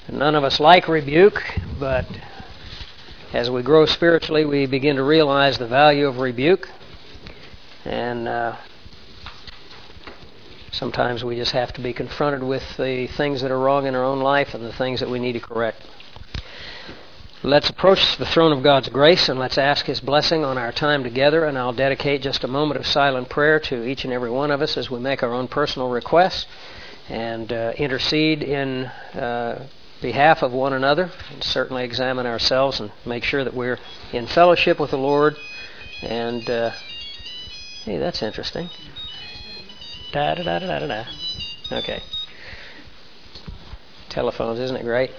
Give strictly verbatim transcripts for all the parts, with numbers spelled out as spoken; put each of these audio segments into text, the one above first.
None of us like rebuke, but as we grow spiritually, we begin to realize the value of rebuke. And uh, sometimes we just have to be confronted with the things that are wrong in our own life and the things that we need to correct. Let's approach the throne of God's grace and let's ask His blessing on our time together. And I'll dedicate just a moment of silent prayer to each and every one of us as we make our own personal requests and uh, intercede in uh, behalf of one another, and certainly examine ourselves and make sure that we're in fellowship with the Lord. And uh, hey, that's interesting. Da da da da da da. Okay. Telephones, isn't it great?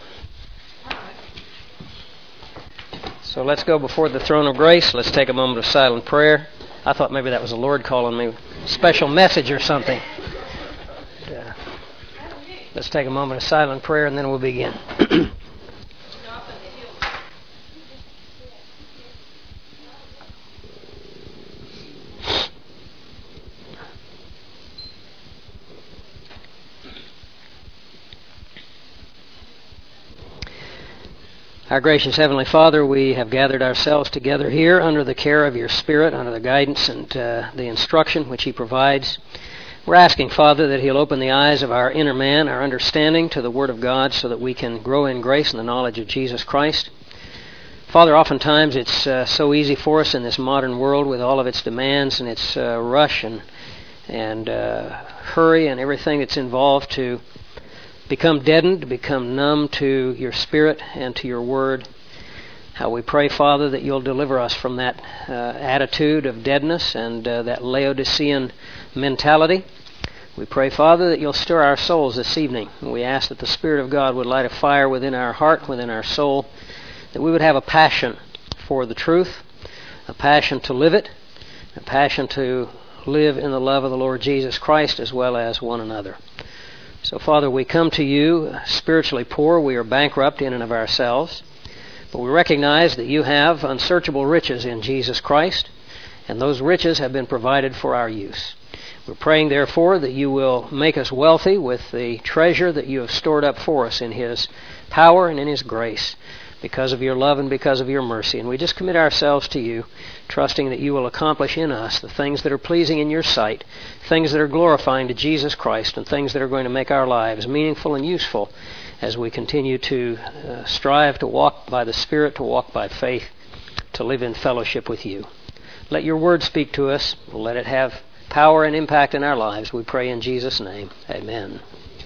So let's go before the throne of grace. Let's take a moment of silent prayer. I thought maybe that was the Lord calling me, special message or something. Uh, let's take a moment of silent prayer and then we'll begin. Our gracious Heavenly Father, we have gathered ourselves together here under the care of Your Spirit, under the guidance and uh, the instruction which He provides. We're asking, Father, that He'll open the eyes of our inner man, our understanding to the Word of God, so that we can grow in grace and the knowledge of Jesus Christ. Father, oftentimes it's uh, so easy for us in this modern world with all of its demands and its uh, rush and, and uh, hurry and everything that's involved to become deadened, to become numb to Your Spirit and to Your Word. How we pray, Father, that You'll deliver us from that uh, attitude of deadness and uh, that Laodicean mentality. We pray, Father, that You'll stir our souls this evening. And we ask that the Spirit of God would light a fire within our heart, within our soul, that we would have a passion for the truth, a passion to live it, a passion to live in the love of the Lord Jesus Christ as well as one another. So, Father, we come to You spiritually poor. We are bankrupt in and of ourselves. But we recognize that You have unsearchable riches in Jesus Christ, and those riches have been provided for our use. We're praying, therefore, that You will make us wealthy with the treasure that You have stored up for us in His power and in His grace, because of Your love and because of Your mercy. And we just commit ourselves to You, trusting that You will accomplish in us the things that are pleasing in Your sight, things that are glorifying to Jesus Christ, and things that are going to make our lives meaningful and useful as we continue to uh, strive to walk by the Spirit, to walk by faith, to live in fellowship with You. Let Your Word speak to us. Let it have power and impact in our lives. We pray in Jesus' name. Amen.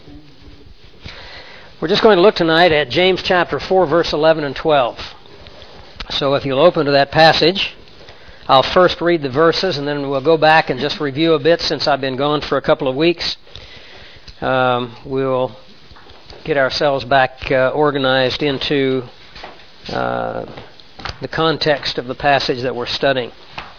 We're just going to look tonight at James chapter four, verse eleven and twelve. So if you'll open to that passage, I'll first read the verses and then we'll go back and just review a bit since I've been gone for a couple of weeks. Um, we'll get ourselves back uh, organized into uh, the context of the passage that we're studying.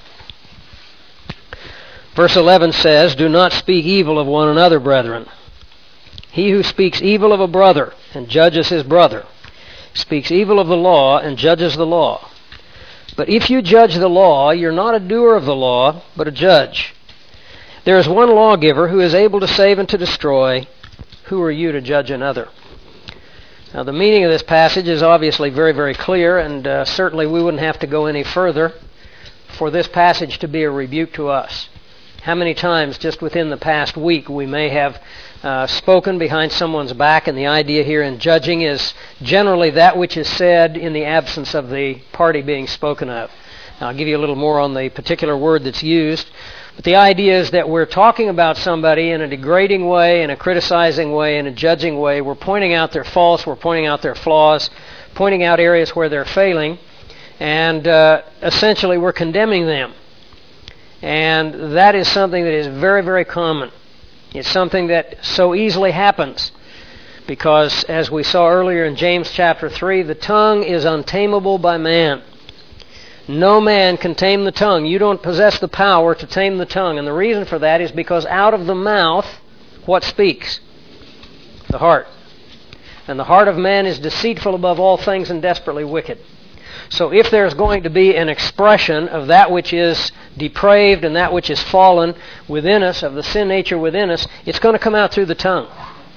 Verse eleven says, "Do not speak evil of one another, brethren. He who speaks evil of a brother and judges his brother speaks evil of the law and judges the law. But if you judge the law, you're not a doer of the law, but a judge. There is one lawgiver who is able to save and to destroy. Who are you to judge another?" Now, the meaning of this passage is obviously very, very clear, and uh, certainly we wouldn't have to go any further for this passage to be a rebuke to us. How many times just within the past week we may have uh, spoken behind someone's back, and the idea here in judging is generally that which is said in the absence of the party being spoken of. Now, I'll give you a little more on the particular word that's used, but the idea is that we're talking about somebody in a degrading way, in a criticizing way, in a judging way. We're pointing out their faults, we're pointing out their flaws, pointing out areas where they're failing, and uh, essentially we're condemning them. And that is something that is very, very common. It's something that so easily happens because, as we saw earlier in James chapter three, the tongue is untamable by man. No man can tame the tongue. You don't possess the power to tame the tongue. And the reason for that is because out of the mouth, what speaks? The heart. And the heart of man is deceitful above all things and desperately wicked. So if there's going to be an expression of that which is depraved and that which is fallen within us, of the sin nature within us, it's going to come out through the tongue.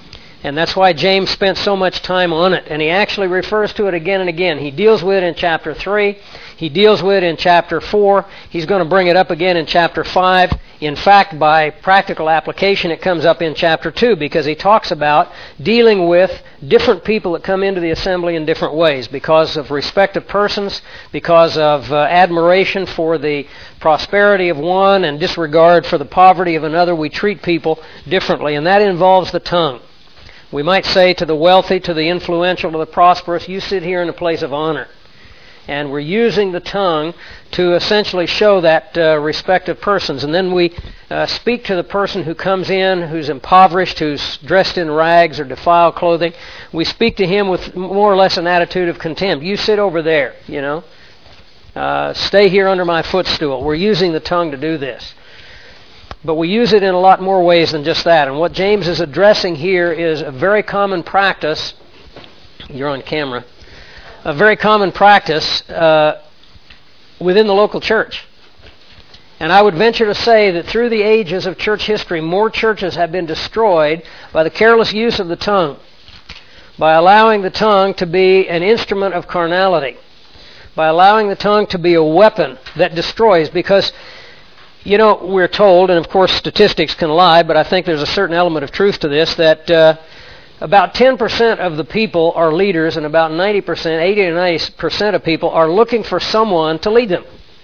And that's why James spent so much time on it. And he actually refers to it again and again. He deals with it in chapter three. He deals with it in chapter four. He's going to bring it up again in chapter five. In fact, by practical application, it comes up in chapter two because he talks about dealing with different people that come into the assembly in different ways because of respect of persons, because of uh, admiration for the prosperity of one and disregard for the poverty of another. We treat people differently, and that involves the tongue. We might say to the wealthy, to the influential, to the prosperous, you sit here in a place of honor. And we're using the tongue to essentially show that uh, respect of persons. And then we uh, speak to the person who comes in, who's impoverished, who's dressed in rags or defiled clothing. We speak to him with more or less an attitude of contempt. You sit over there, you know. Uh, stay here under my footstool. We're using the tongue to do this. But we use it in a lot more ways than just that. And what James is addressing here is a very common practice. You're on camera. A very common practice uh, within the local church. And I would venture to say that through the ages of church history, more churches have been destroyed by the careless use of the tongue, by allowing the tongue to be an instrument of carnality, by allowing the tongue to be a weapon that destroys. Because, you know, we're told, and of course statistics can lie, but I think there's a certain element of truth to this, that uh, about ten percent of the people are leaders, and about ninety percent, eighty to ninety percent of people are looking for someone to lead them.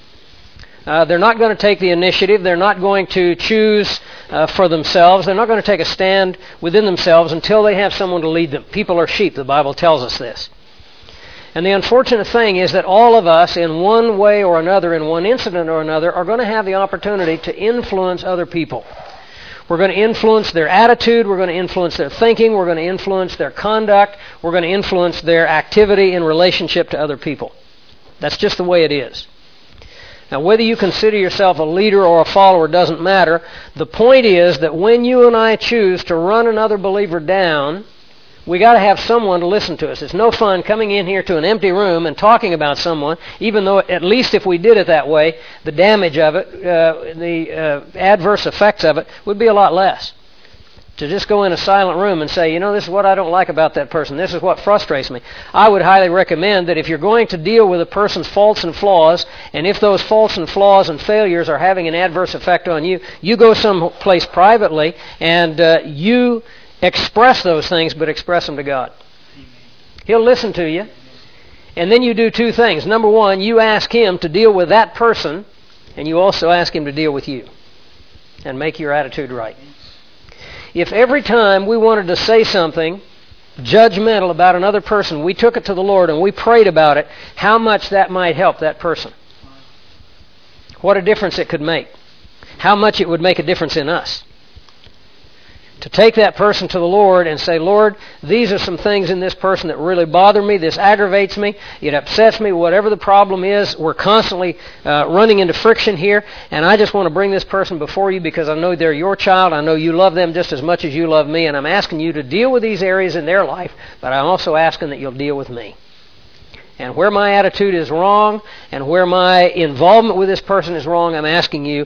Uh, they're not going to take the initiative. They're not going to choose uh, for themselves. They're not going to take a stand within themselves until they have someone to lead them. People are sheep. The Bible tells us this. And the unfortunate thing is that all of us, in one way or another, in one incident or another, are going to have the opportunity to influence other people. We're going to influence their attitude. We're going to influence their thinking. We're going to influence their conduct. We're going to influence their activity in relationship to other people. That's just the way it is. Now, whether you consider yourself a leader or a follower doesn't matter. The point is that when you and I choose to run another believer down, we got to have someone to listen to us. It's no fun coming in here to an empty room and talking about someone, even though at least if we did it that way, the damage of it, uh, the uh, adverse effects of it would be a lot less. To just go in a silent room and say, you know, this is what I don't like about that person. This is what frustrates me. I would highly recommend that if you're going to deal with a person's faults and flaws, and if those faults and flaws and failures are having an adverse effect on you, you go someplace privately and uh, you express those things, but express them to God. He'll listen to you. And then you do two things. Number one, you ask Him to deal with that person, and you also ask Him to deal with you and make your attitude right. If every time we wanted to say something judgmental about another person, we took it to the Lord and we prayed about it, how much that might help that person. What a difference it could make. How much it would make a difference in us. To take that person to the Lord and say, Lord, these are some things in this person that really bother me. This aggravates me. It upsets me. Whatever the problem is, we're constantly uh, running into friction here. And I just want to bring this person before you because I know they're your child. I know you love them just as much as you love me. And I'm asking you to deal with these areas in their life. But I'm also asking that you'll deal with me. And where my attitude is wrong and where my involvement with this person is wrong, I'm asking you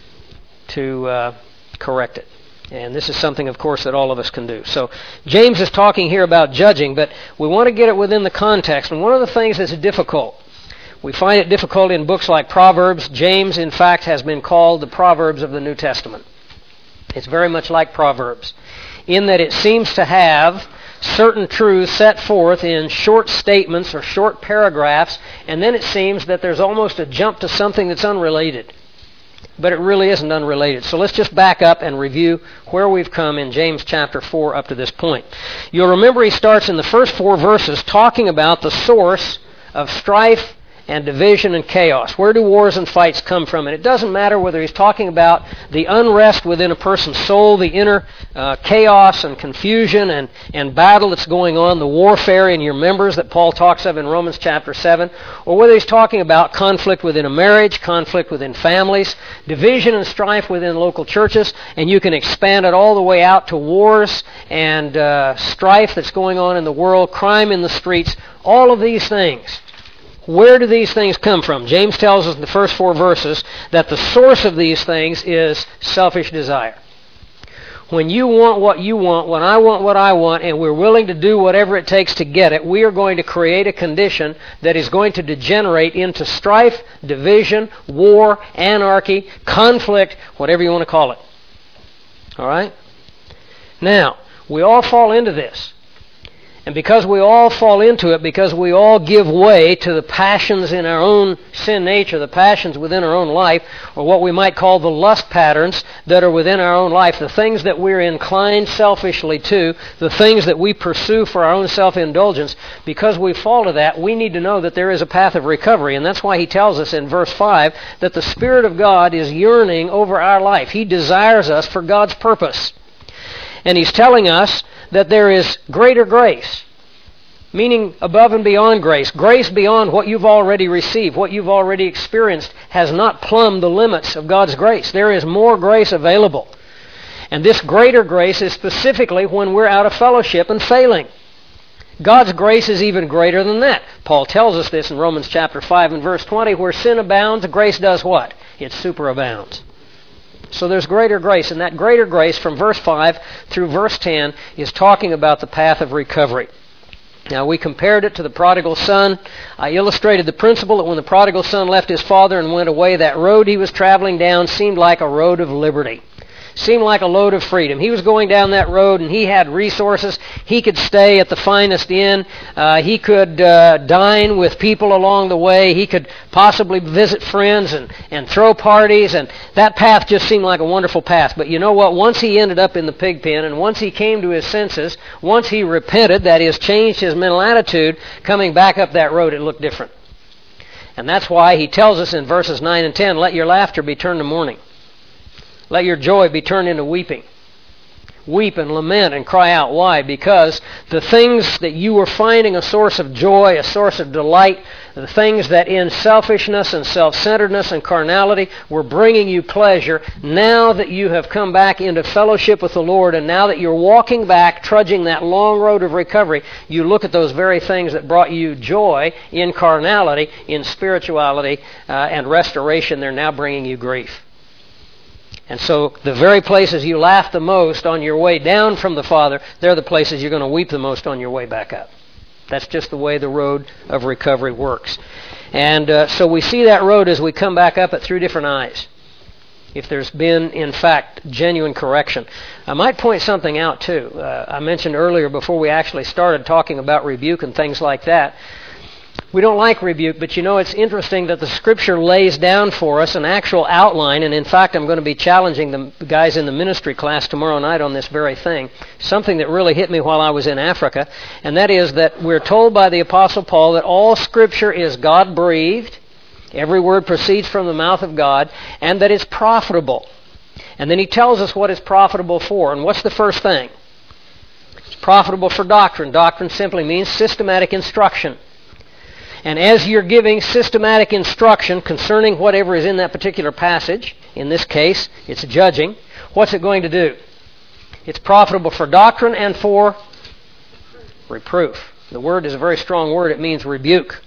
to uh, correct it. And this is something, of course, that all of us can do. So James is talking here about judging, but we want to get it within the context. And one of the things that's difficult, we find it difficult in books like Proverbs. James, in fact, has been called the Proverbs of the New Testament. It's very much like Proverbs, in that it seems to have certain truths set forth in short statements or short paragraphs, and then it seems that there's almost a jump to something that's unrelated. But it really isn't unrelated. So let's just back up and review where we've come in James chapter four up to this point. You'll remember he starts in the first four verses talking about the source of strife and division and chaos. Where do wars and fights come from? And it doesn't matter whether he's talking about the unrest within a person's soul, the inner uh, chaos and confusion and, and battle that's going on, the warfare in your members that Paul talks of in Romans chapter seven, or whether he's talking about conflict within a marriage, conflict within families, division and strife within local churches, and you can expand it all the way out to wars and uh, strife that's going on in the world, crime in the streets, all of these things. Where do these things come from? James tells us in the first four verses that the source of these things is selfish desire. When you want what you want, when I want what I want, and we're willing to do whatever it takes to get it, we are going to create a condition that is going to degenerate into strife, division, war, anarchy, conflict, whatever you want to call it. All right? Now, we all fall into this. And because we all fall into it, because we all give way to the passions in our own sin nature, the passions within our own life, or what we might call the lust patterns that are within our own life, the things that we're inclined selfishly to, the things that we pursue for our own self-indulgence, because we fall to that, we need to know that there is a path of recovery. And that's why he tells us in verse five that the Spirit of God is yearning over our life. He desires us for God's purpose. And he's telling us that there is greater grace, meaning above and beyond grace. Grace beyond what you've already received, what you've already experienced, has not plumbed the limits of God's grace. There is more grace available. And this greater grace is specifically when we're out of fellowship and failing. God's grace is even greater than that. Paul tells us this in Romans chapter five and verse twenty, where sin abounds, grace does what? It superabounds. So there's greater grace, and that greater grace from verse five through verse ten is talking about the path of recovery. Now, we compared it to the prodigal son. I illustrated the principle that when the prodigal son left his father and went away, that road he was traveling down seemed like a road of liberty. Seemed like a load of freedom. He was going down that road and he had resources. He could stay at the finest inn. Uh, he could uh, dine with people along the way. He could possibly visit friends and, and throw parties. And that path just seemed like a wonderful path. But you know what? Once he ended up in the pig pen and once he came to his senses, once he repented, that is, changed his mental attitude, coming back up that road, it looked different. And that's why he tells us in verses nine and ten, let your laughter be turned to mourning. Let your joy be turned into weeping. Weep and lament and cry out. Why? Because the things that you were finding a source of joy, a source of delight, the things that in selfishness and self-centeredness and carnality were bringing you pleasure, now that you have come back into fellowship with the Lord, and now that you're walking back, trudging that long road of recovery, you look at those very things that brought you joy in carnality, in spirituality, uh, and restoration, they're now bringing you grief. And so the very places you laugh the most on your way down from the Father, they're the places you're going to weep the most on your way back up. That's just the way the road of recovery works. And uh, so we see that road as we come back up it through different eyes. If there's been, in fact, genuine correction. I might point something out, too. Uh, I mentioned earlier, before we actually started talking about rebuke and things like that, we don't like rebuke, but you know, it's interesting that the Scripture lays down for us an actual outline, and in fact, I'm going to be challenging the guys in the ministry class tomorrow night on this very thing, something that really hit me while I was in Africa, and that is that we're told by the Apostle Paul that all Scripture is God-breathed, every word proceeds from the mouth of God, and that it's profitable. And then he tells us what it's profitable for, and what's the first thing? It's profitable for doctrine. Doctrine simply means systematic instruction. And as you're giving systematic instruction concerning whatever is in that particular passage, in this case, it's judging, what's it going to do? It's profitable for doctrine and for reproof. The word is a very strong word. It means rebuke.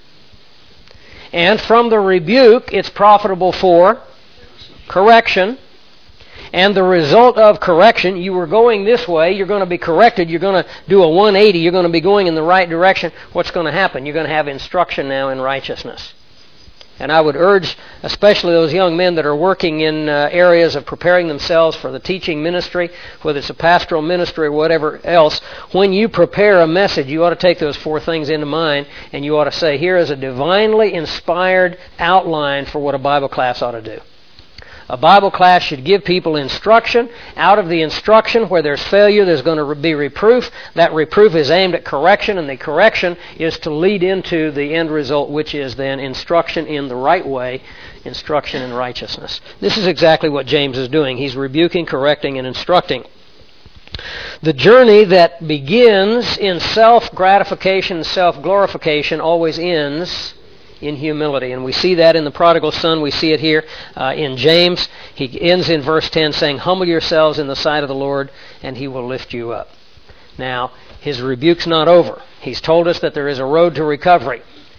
And from the rebuke, it's profitable for correction. And the result of correction, you were going this way, you're going to be corrected, you're going to do a one eighty, you're going to be going in the right direction. What's going to happen? You're going to have instruction now in righteousness. And I would urge, especially those young men that are working in uh, areas of preparing themselves for the teaching ministry, whether it's a pastoral ministry or whatever else, when you prepare a message, you ought to take those four things into mind, and you ought to say, here is a divinely inspired outline for what a Bible class ought to do. A Bible class should give people instruction. Out of the instruction, where there's failure, there's going to be reproof. That reproof is aimed at correction, and the correction is to lead into the end result, which is then instruction in the right way, instruction in righteousness. This is exactly what James is doing. He's rebuking, correcting, and instructing. The journey that begins in self-gratification, self-glorification, always ends in humility. And we see that in the prodigal son. We see it here uh, in James. He ends in verse ten saying, humble yourselves in the sight of the Lord, and He will lift you up. Now, his rebuke's not over. He's told us that there is a road to recovery.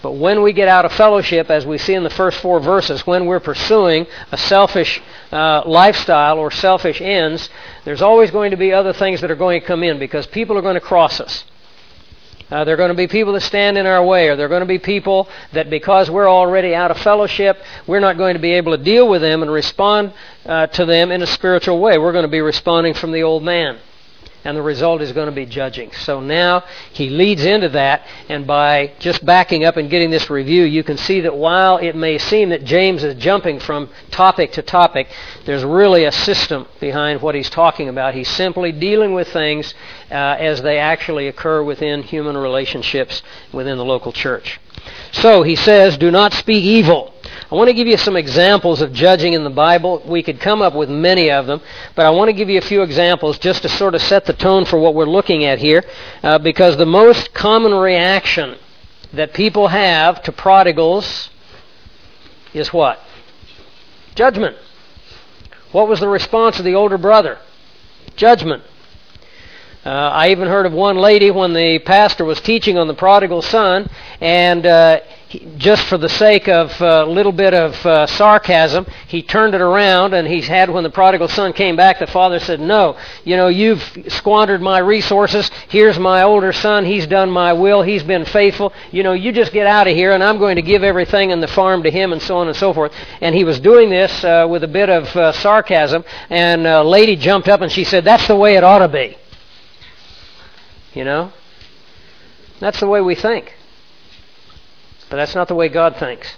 But when we get out of fellowship, as we see in the first four verses, when we're pursuing a selfish uh, lifestyle or selfish ends, there's always going to be other things that are going to come in because people are going to cross us. Uh, there are going to be people that stand in our way, or there are going to be people that because we're already out of fellowship, we're not going to be able to deal with them and respond uh, to them in a spiritual way. We're going to be responding from the old man. And the result is going to be judging. So now he leads into that, and by just backing up and getting this review, you can see that while it may seem that James is jumping from topic to topic, there's really a system behind what he's talking about. He's simply dealing with things uh, as they actually occur within human relationships within the local church. So he says, do not speak evil. I want to give you some examples of judging in the Bible. We could come up with many of them, but I want to give you a few examples just to sort of set the tone for what we're looking at here, uh, because the most common reaction that people have to prodigals is what? Judgment. What was the response of the older brother? Judgment. Uh, I even heard of one lady when the pastor was teaching on the prodigal son, and uh, he, just for the sake of a little bit of uh, sarcasm, he turned it around, and he had, when the prodigal son came back, the father said, no, you know, you've squandered my resources. Here's my older son. He's done my will. He's been faithful. You know, you just get out of here, and I'm going to give everything in the farm to him, and so on and so forth. And he was doing this uh, with a bit of uh, sarcasm, and a lady jumped up, and she said, that's the way it ought to be. You know? That's the way we think. But that's not the way God thinks.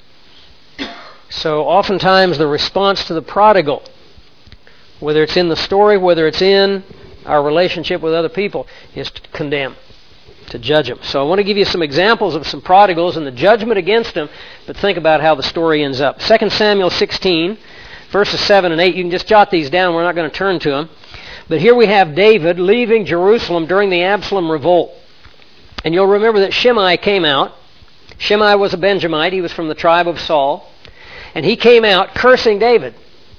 So oftentimes the response to the prodigal, whether it's in the story, whether it's in our relationship with other people, is to condemn, to judge them. So I want to give you some examples of some prodigals and the judgment against them, but think about how the story ends up. Second Samuel sixteen, verses seven and eight. You can just jot these down. We're not going to turn to them. But here we have David leaving Jerusalem during the Absalom revolt. And you'll remember that Shimei came out. Shimei was a Benjamite. He was from the tribe of Saul. And he came out cursing David.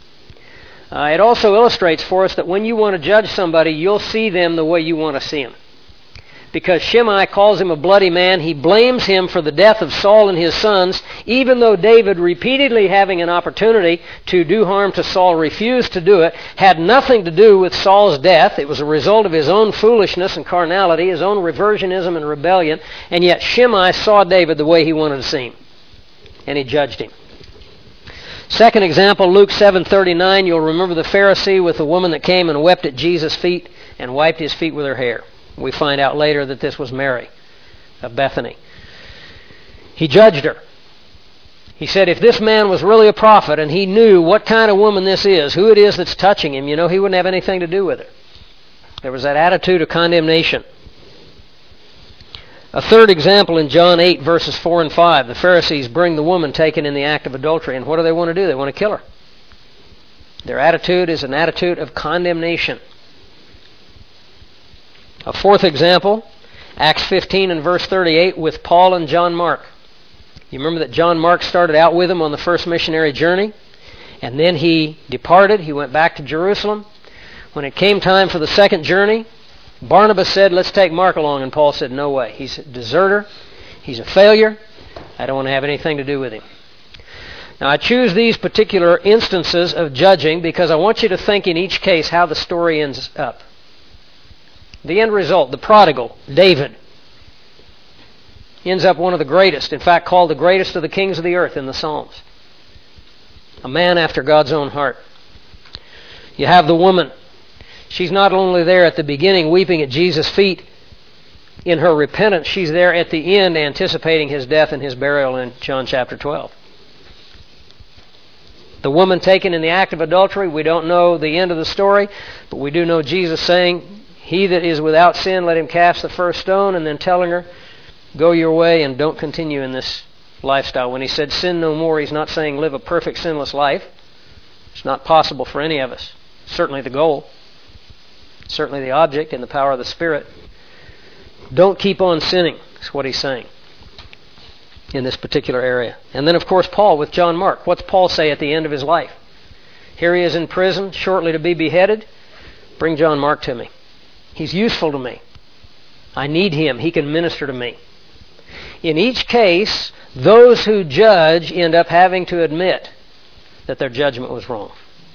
Uh, it also illustrates for us that when you want to judge somebody, you'll see them the way you want to see them. Because Shimei calls him a bloody man. He blames him for the death of Saul and his sons, even though David, repeatedly having an opportunity to do harm to Saul, refused to do it, had nothing to do with Saul's death. It was a result of his own foolishness and carnality, his own reversionism and rebellion, and yet Shimei saw David the way he wanted to see him, and he judged him. Second example, Luke seven thirty-nine, you'll remember the Pharisee with the woman that came and wept at Jesus' feet and wiped his feet with her hair. We find out later that this was Mary of Bethany. He judged her. He said if this man was really a prophet and he knew what kind of woman this is, who it is that's touching him, you know, he wouldn't have anything to do with her. There was that attitude of condemnation. A third example in John eight, verses four and five. The Pharisees bring the woman taken in the act of adultery, and what do they want to do? They want to kill her. Their attitude is an attitude of condemnation. A fourth example, Acts fifteen and verse thirty-eight, with Paul and John Mark. You remember that John Mark started out with him on the first missionary journey, and then he departed. He went back to Jerusalem. When it came time for the second journey, Barnabas said, let's take Mark along, and Paul said, no way. He's a deserter. He's a failure. I don't want to have anything to do with him. Now, I choose these particular instances of judging because I want you to think in each case how the story ends up. The end result, the prodigal, David, ends up one of the greatest, in fact called the greatest of the kings of the earth in the Psalms. A man after God's own heart. You have the woman. She's not only there at the beginning weeping at Jesus' feet in her repentance, she's there at the end anticipating his death and his burial in John chapter twelve. The woman taken in the act of adultery, we don't know the end of the story, but we do know Jesus saying, he that is without sin, let him cast the first stone, and then telling her, go your way and don't continue in this lifestyle. When he said sin no more, he's not saying live a perfect sinless life. It's not possible for any of us. Certainly the goal. Certainly the object in the power of the Spirit. Don't keep on sinning, is what he's saying in this particular area. And then, of course, Paul with John Mark. What's Paul say at the end of his life? Here he is in prison, shortly to be beheaded. Bring John Mark to me. He's useful to me. I need him. He can minister to me. In each case, those who judge end up having to admit that their judgment was wrong.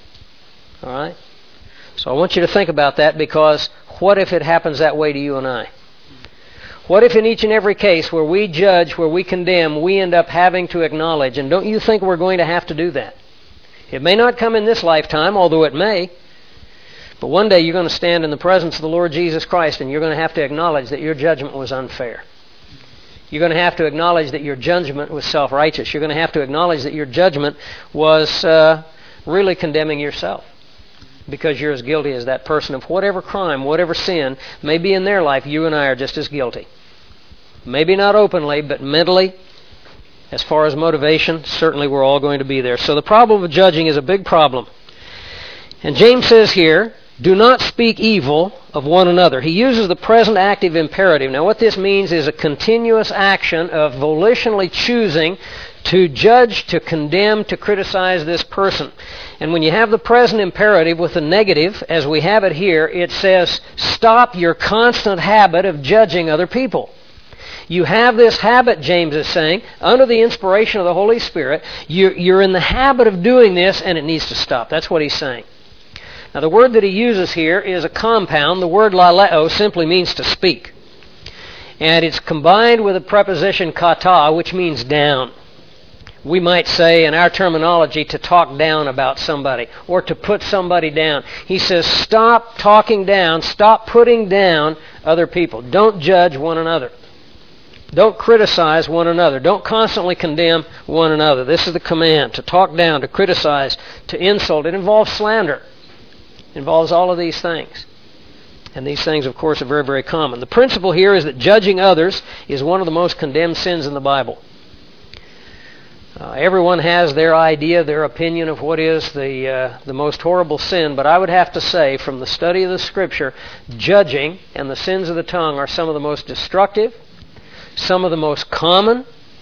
All right? So I want you to think about that, because what if it happens that way to you and I? What if in each and every case where we judge, where we condemn, we end up having to acknowledge, and don't you think we're going to have to do that? It may not come in this lifetime, although it may, but one day you're going to stand in the presence of the Lord Jesus Christ, and you're going to have to acknowledge that your judgment was unfair. You're going to have to acknowledge that your judgment was self-righteous. You're going to have to acknowledge that your judgment was uh, really condemning yourself, because you're as guilty as that person of whatever crime, whatever sin may be in their life. You and I are just as guilty. Maybe not openly, but mentally, as far as motivation, certainly we're all going to be there. So the problem of judging is a big problem. And James says here, do not speak evil of one another. He uses the present active imperative. Now what this means is a continuous action of volitionally choosing to judge, to condemn, to criticize this person. And when you have the present imperative with the negative, as we have it here, it says, stop your constant habit of judging other people. You have this habit, James is saying, under the inspiration of the Holy Spirit. You're, you're in the habit of doing this, and it needs to stop. That's what he's saying. Now, the word that he uses here is a compound. The word laleo simply means to speak. And it's combined with the preposition kata, which means down. We might say, in our terminology, to talk down about somebody, or to put somebody down. He says, stop talking down, stop putting down other people. Don't judge one another. Don't criticize one another. Don't constantly condemn one another. This is the command, to talk down, to criticize, to insult. It involves slander. It involves all of these things. And these things, of course, are very, very common. The principle here is that judging others is one of the most condemned sins in the Bible. Uh, everyone has their idea, their opinion of what is the uh, the most horrible sin, but I would have to say, from the study of the Scripture, judging and the sins of the tongue are some of the most destructive, some of the most common,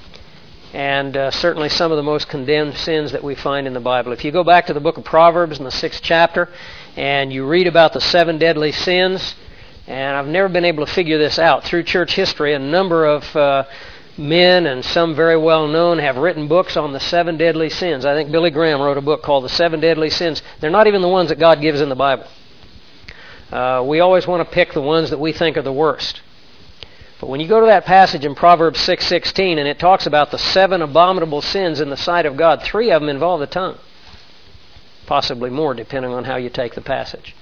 and uh, certainly some of the most condemned sins that we find in the Bible. If you go back to the book of Proverbs in the sixth chapter, and you read about the seven deadly sins, and I've never been able to figure this out. Through church history, a number of uh, men, and some very well known, have written books on the seven deadly sins. I think Billy Graham wrote a book called The Seven Deadly Sins. They're not even the ones that God gives in the Bible. Uh, we always want to pick the ones that we think are the worst. But when you go to that passage in Proverbs six sixteen, and it talks about the seven abominable sins in the sight of God, three of them involve the tongue. Possibly more, depending on how you take the passage.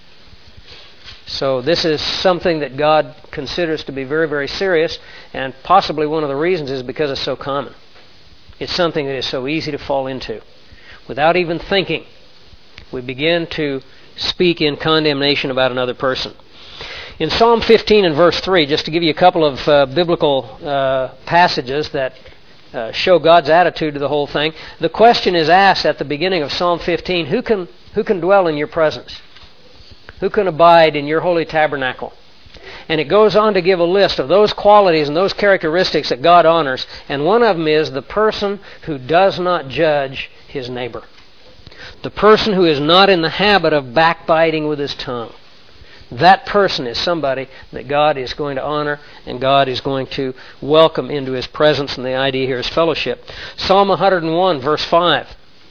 So this is something that God considers to be very, very serious, and possibly one of the reasons is because it's so common. It's something that is so easy to fall into. Without even thinking, we begin to speak in condemnation about another person. In Psalm fifteen and verse three, just to give you a couple of uh, biblical uh, passages that uh, show God's attitude to the whole thing, the question is asked at the beginning of Psalm fifteen, who can, who can dwell in your presence? Who can abide in your holy tabernacle? And it goes on to give a list of those qualities and those characteristics that God honors, and one of them is the person who does not judge his neighbor. The person who is not in the habit of backbiting with his tongue. That person is somebody that God is going to honor, and God is going to welcome into his presence, and the idea here is fellowship. Psalm one hundred one, verse five.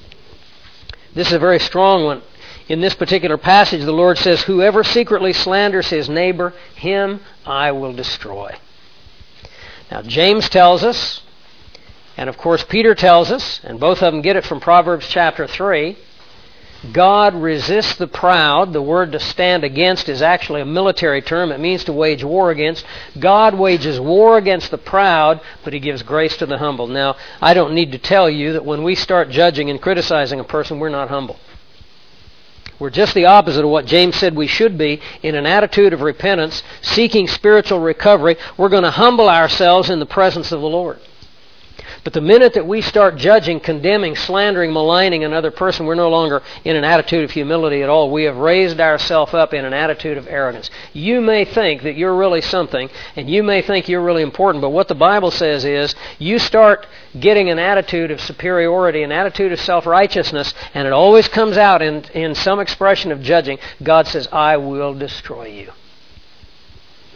This is a very strong one. In this particular passage, the Lord says, whoever secretly slanders his neighbor, him I will destroy. Now, James tells us, and of course Peter tells us, and both of them get it from Proverbs chapter three, God resists the proud. The word to stand against is actually a military term. It means to wage war against. God wages war against the proud, but he gives grace to the humble. Now, I don't need to tell you that when we start judging and criticizing a person, we're not humble. We're just the opposite of what James said we should be, in an attitude of repentance, seeking spiritual recovery. We're going to humble ourselves in the presence of the Lord. But the minute that we start judging, condemning, slandering, maligning another person, we're no longer in an attitude of humility at all. We have raised ourselves up in an attitude of arrogance. You may think that you're really something, and you may think you're really important, but what the Bible says is, you start getting an attitude of superiority, an attitude of self-righteousness, and it always comes out in, in some expression of judging. God says, I will destroy you.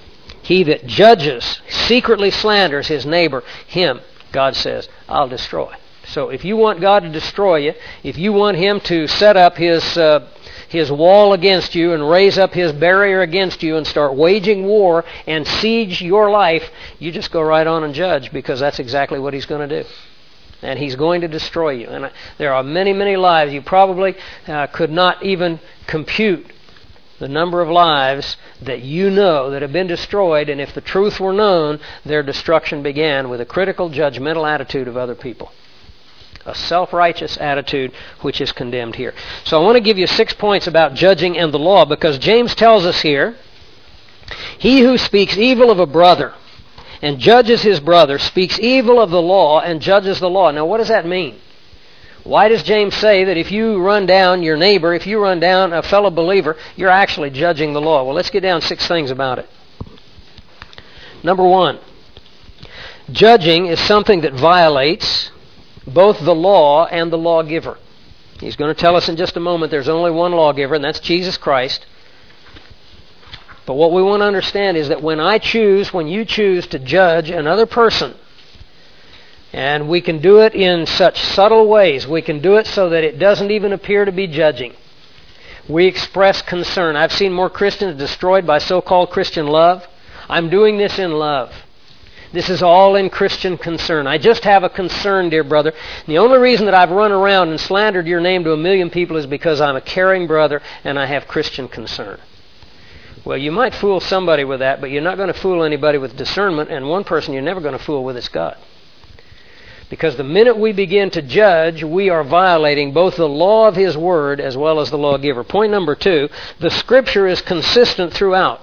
He that judges, secretly slanders his neighbor, him, God says, I'll destroy. So if you want God to destroy you, if you want Him to set up His uh, His wall against you and raise up His barrier against you and start waging war and siege your life, you just go right on and judge, because that's exactly what He's going to do. And He's going to destroy you. And there are many, many lives. You probably uh, could not even compute the number of lives that you know that have been destroyed, and if the truth were known, their destruction began with a critical, judgmental attitude of other people. A self-righteous attitude which is condemned here. So I want to give you six points about judging and the law, because James tells us here, he who speaks evil of a brother and judges his brother speaks evil of the law and judges the law. Now what does that mean? Why does James say that if you run down your neighbor, if you run down a fellow believer, you're actually judging the law? Well, let's get down six things about it. Number one, judging is something that violates both the law and the lawgiver. He's going to tell us in just a moment there's only one lawgiver, and that's Jesus Christ. But what we want to understand is that when I choose, when you choose to judge another person, and we can do it in such subtle ways. We can do it so that it doesn't even appear to be judging. We express concern. I've seen more Christians destroyed by so-called Christian love. I'm doing this in love. This is all in Christian concern. I just have a concern, dear brother. And the only reason that I've run around and slandered your name to a million people is because I'm a caring brother and I have Christian concern. Well, you might fool somebody with that, but you're not going to fool anybody with discernment, and one person you're never going to fool with is God. Because the minute we begin to judge, we are violating both the law of His Word as well as the lawgiver. Point number two, the Scripture is consistent throughout.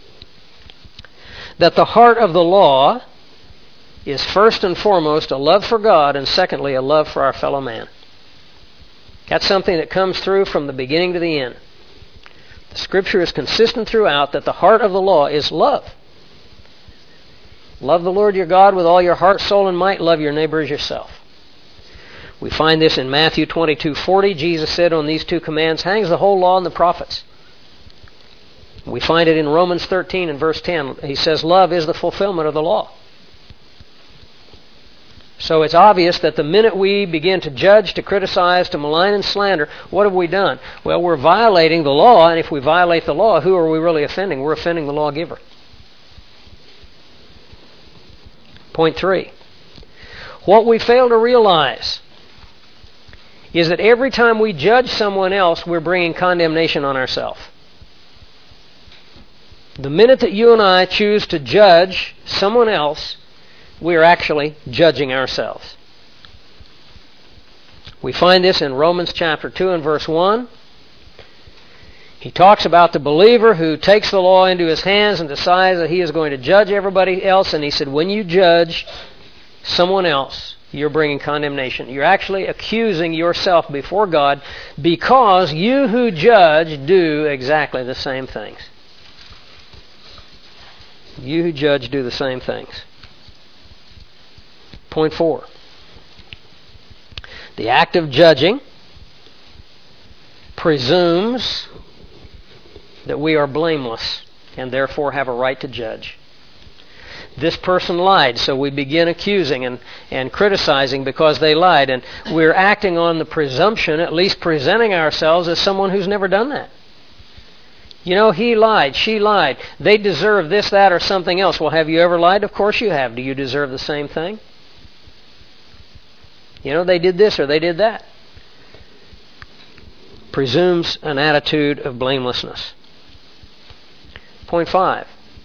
That the heart of the law is first and foremost a love for God, and secondly, a love for our fellow man. That's something that comes through from the beginning to the end. The Scripture is consistent throughout that the heart of the law is love. Love the Lord your God with all your heart, soul, and might. Love your neighbor as yourself. We find this in Matthew twenty-two forty. Jesus said, on these two commands hangs the whole law and the prophets. We find it in Romans thirteen and verse ten. He says, love is the fulfillment of the law. So it's obvious that the minute we begin to judge, to criticize, to malign and slander, what have we done? Well, we're violating the law, and if we violate the law, who are we really offending? We're offending the lawgiver. Point three. What we fail to realize is that every time we judge someone else, we're bringing condemnation on ourselves. The minute that you and I choose to judge someone else, we are actually judging ourselves. We find this in Romans chapter two and verse one. He talks about the believer who takes the law into his hands and decides that he is going to judge everybody else. And he said, when you judge someone else, you're bringing condemnation. You're actually accusing yourself before God, because you who judge do exactly the same things. You who judge do the same things. Point four. The act of judging presumes that we are blameless and therefore have a right to judge. This person lied, so we begin accusing and, and criticizing because they lied. And we're acting on the presumption, at least presenting ourselves as someone who's never done that. You know, he lied, she lied. They deserve this, that, or something else. Well, have you ever lied? Of course you have. Do you deserve the same thing? You know, they did this or they did that. Presumes an attitude of blamelessness. Point five.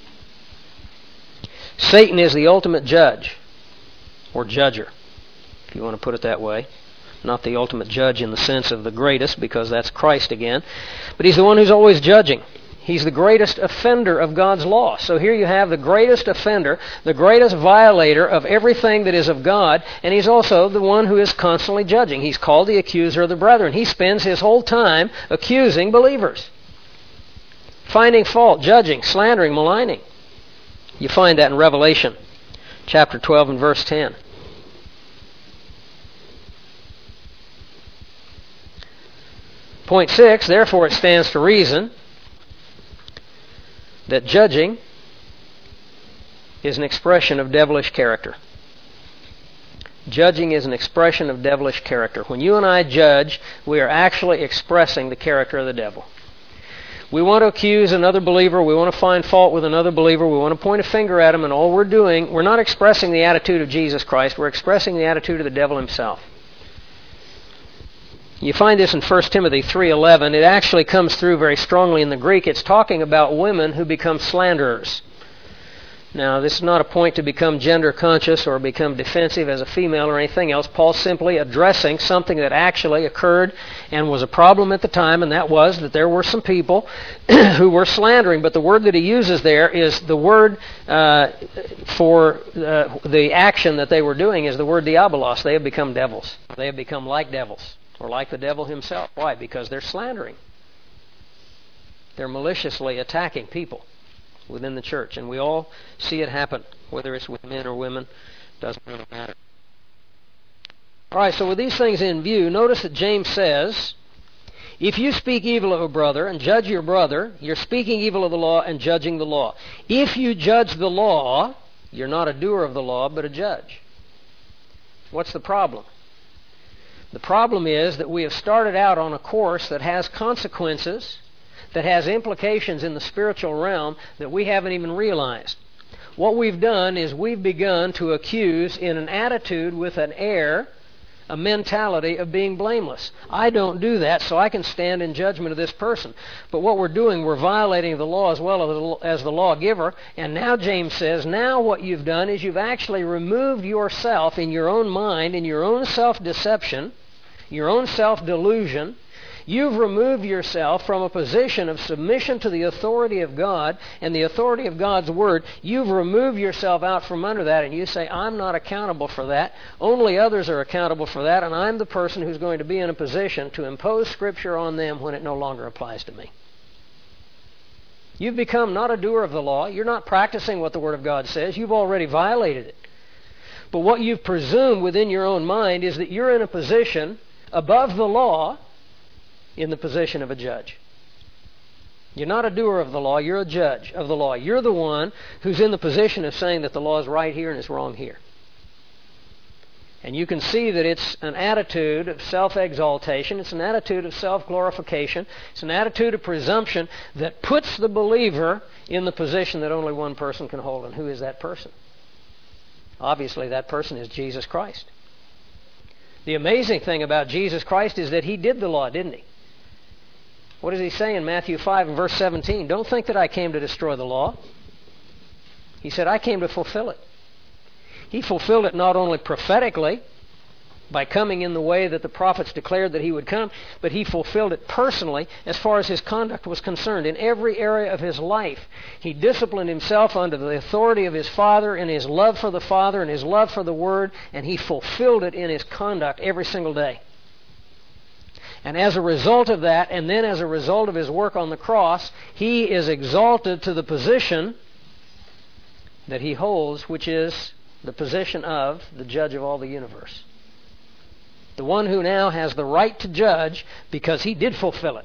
Satan is the ultimate judge, or judger, if you want to put it that way. Not the ultimate judge in the sense of the greatest, because that's Christ again. But he's the one who's always judging. He's the greatest offender of God's law. So here you have the greatest offender, the greatest violator of everything that is of God, and he's also the one who is constantly judging. He's called the accuser of the brethren. He spends his whole time accusing believers, finding fault, judging, slandering, maligning. You find that in Revelation chapter twelve and verse ten. Point six, therefore it stands to reason that judging is an expression of devilish character. Judging is an expression of devilish character. When you and I judge, we are actually expressing the character of the devil. We want to accuse another believer. We want to find fault with another believer. We want to point a finger at him, and all we're doing, we're not expressing the attitude of Jesus Christ. We're expressing the attitude of the devil himself. You find this in First Timothy three eleven. It actually comes through very strongly in the Greek. It's talking about women who become slanderers. Now, this is not a point to become gender conscious or become defensive as a female or anything else. Paul's simply addressing something that actually occurred and was a problem at the time, and that was that there were some people who were slandering. But the word that he uses there is the word uh, for uh, the action that they were doing is the word diabolos. They have become devils. They have become like devils, or like the devil himself. Why? Because they're slandering. They're maliciously attacking people within the church, and we all see it happen, whether it's with men or women, doesn't really matter. All right, so with these things in view, notice that James says, if you speak evil of a brother and judge your brother, you're speaking evil of the law and judging the law. If you judge the law, you're not a doer of the law, but a judge. What's the problem? The problem is that we have started out on a course that has consequences, that has implications in the spiritual realm that we haven't even realized. What we've done is we've begun to accuse in an attitude with an air, a mentality of being blameless. I don't do that, so I can stand in judgment of this person. But what we're doing, we're violating the law as well as the lawgiver. And now James says, now what you've done is you've actually removed yourself in your own mind, in your own self-deception, your own self-delusion. You've removed yourself from a position of submission to the authority of God and the authority of God's Word. You've removed yourself out from under that, and you say, I'm not accountable for that. Only others are accountable for that, and I'm the person who's going to be in a position to impose Scripture on them when it no longer applies to me. You've become not a doer of the law. You're not practicing what the Word of God says. You've already violated it. But what you've presumed within your own mind is that you're in a position above the law, in the position of a judge. You're not a doer of the law, you're a judge of the law. You're the one who's in the position of saying that the law is right here and it's wrong here. And you can see that it's an attitude of self-exaltation, it's an attitude of self-glorification, it's an attitude of presumption that puts the believer in the position that only one person can hold. And who is that person? Obviously, that person is Jesus Christ. The amazing thing about Jesus Christ is that He did the law, didn't He? What does He say in Matthew five and verse seventeen? Don't think that I came to destroy the law. He said, I came to fulfill it. He fulfilled it not only prophetically, by coming in the way that the prophets declared that He would come, but He fulfilled it personally as far as His conduct was concerned. In every area of His life, He disciplined Himself under the authority of His Father in His love for the Father and His love for the Word, and He fulfilled it in His conduct every single day. And as a result of that, and then as a result of His work on the cross, He is exalted to the position that He holds, which is the position of the judge of all the universe. The one who now has the right to judge because He did fulfill it.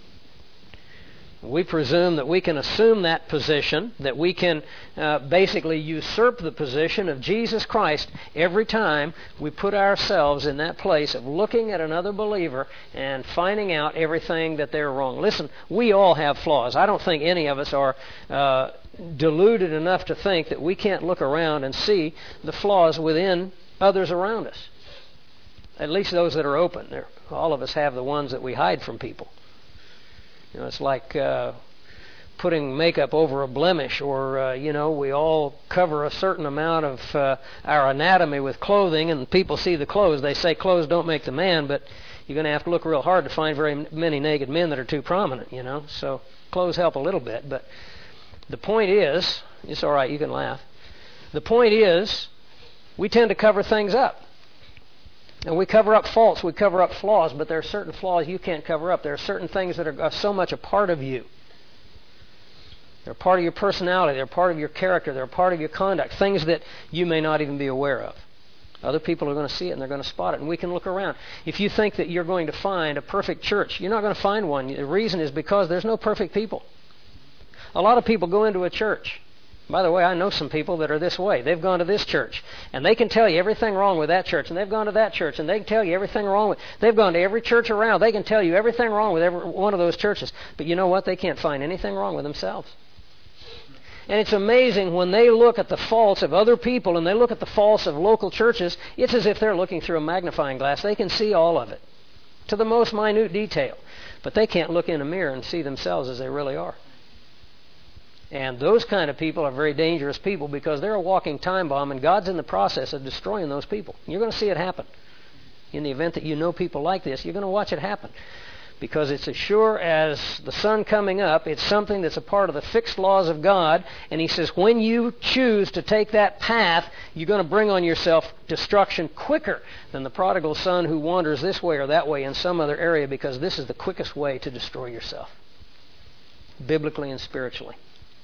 We presume that we can assume that position, that we can uh, basically usurp the position of Jesus Christ every time we put ourselves in that place of looking at another believer and finding out everything that they're wrong. Listen, we all have flaws. I don't think any of us are uh, deluded enough to think that we can't look around and see the flaws within others around us. At least those that are open. They're, all of us have the ones that we hide from people. You know, it's like uh, putting makeup over a blemish, or, uh, you know, we all cover a certain amount of uh, our anatomy with clothing, and people see the clothes. They say clothes don't make the man, but you're going to have to look real hard to find very many naked men that are too prominent, you know. So clothes help a little bit, but the point is, it's all right, you can laugh. The point is, we tend to cover things up. And we cover up faults, we cover up flaws, but there are certain flaws you can't cover up. There are certain things that are so much a part of you. They're part of your personality, they're part of your character, they're part of your conduct, things that you may not even be aware of. Other people are going to see it and they're going to spot it, and we can look around. If you think that you're going to find a perfect church, you're not going to find one. The reason is because there's no perfect people. A lot of people go into a church By the way, I know some people that are this way. They've gone to this church, and they can tell you everything wrong with that church, and they've gone to that church, and they can tell you everything wrong with... They've gone to every church around. They can tell you everything wrong with every one of those churches. But you know what? They can't find anything wrong with themselves. And it's amazing when they look at the faults of other people and they look at the faults of local churches, it's as if they're looking through a magnifying glass. They can see all of it to the most minute detail. But they can't look in a mirror and see themselves as they really are. And those kind of people are very dangerous people because they're a walking time bomb, and God's in the process of destroying those people. You're going to see it happen. In the event that you know people like this, you're going to watch it happen. Because it's as sure as the sun coming up, it's something that's a part of the fixed laws of God. And he says, when you choose to take that path, you're going to bring on yourself destruction quicker than the prodigal son who wanders this way or that way in some other area, because this is the quickest way to destroy yourself, biblically and spiritually.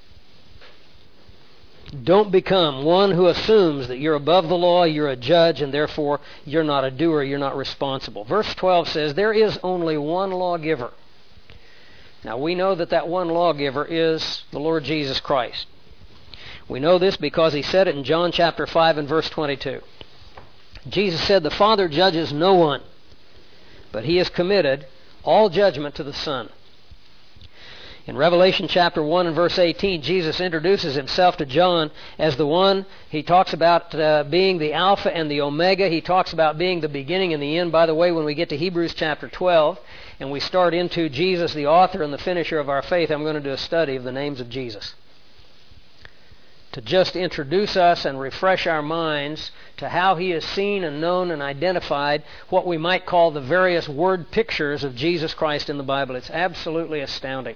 Don't become one who assumes that you're above the law, you're a judge, and therefore you're not a doer, you're not responsible. Verse twelve says, there is only one lawgiver. Now we know that that one lawgiver is the Lord Jesus Christ. We know this because he said it in John chapter five and verse twenty-two. Jesus said, the Father judges no one, but he has committed all judgment to the Son. In Revelation chapter one and verse eighteen, Jesus introduces himself to John as the one. He talks about uh, being the Alpha and the Omega. He talks about being the beginning and the end. By the way, when we get to Hebrews chapter twelve and we start into Jesus, the author and the finisher of our faith, I'm going to do a study of the names of Jesus, to just introduce us and refresh our minds to how he is seen and known and identified, what we might call the various word pictures of Jesus Christ in the Bible. It's absolutely astounding.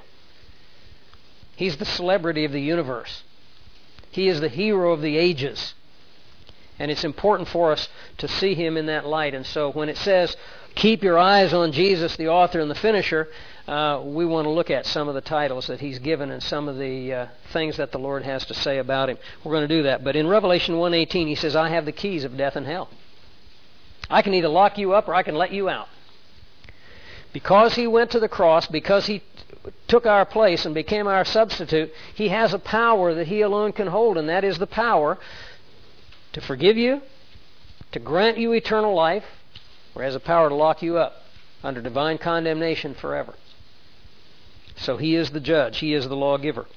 He's the celebrity of the universe. He is the hero of the ages. And it's important for us to see him in that light. And so when it says, keep your eyes on Jesus, the author and the finisher, uh, we want to look at some of the titles that he's given and some of the uh, things that the Lord has to say about him. We're going to do that. But in Revelation one eighteen, he says, I have the keys of death and hell. I can either lock you up or I can let you out. Because he went to the cross, because he took our place and became our substitute, he has a power that he alone can hold, and that is the power to forgive you, to grant you eternal life, or has a power to lock you up under divine condemnation forever. So he is the judge. He is the lawgiver.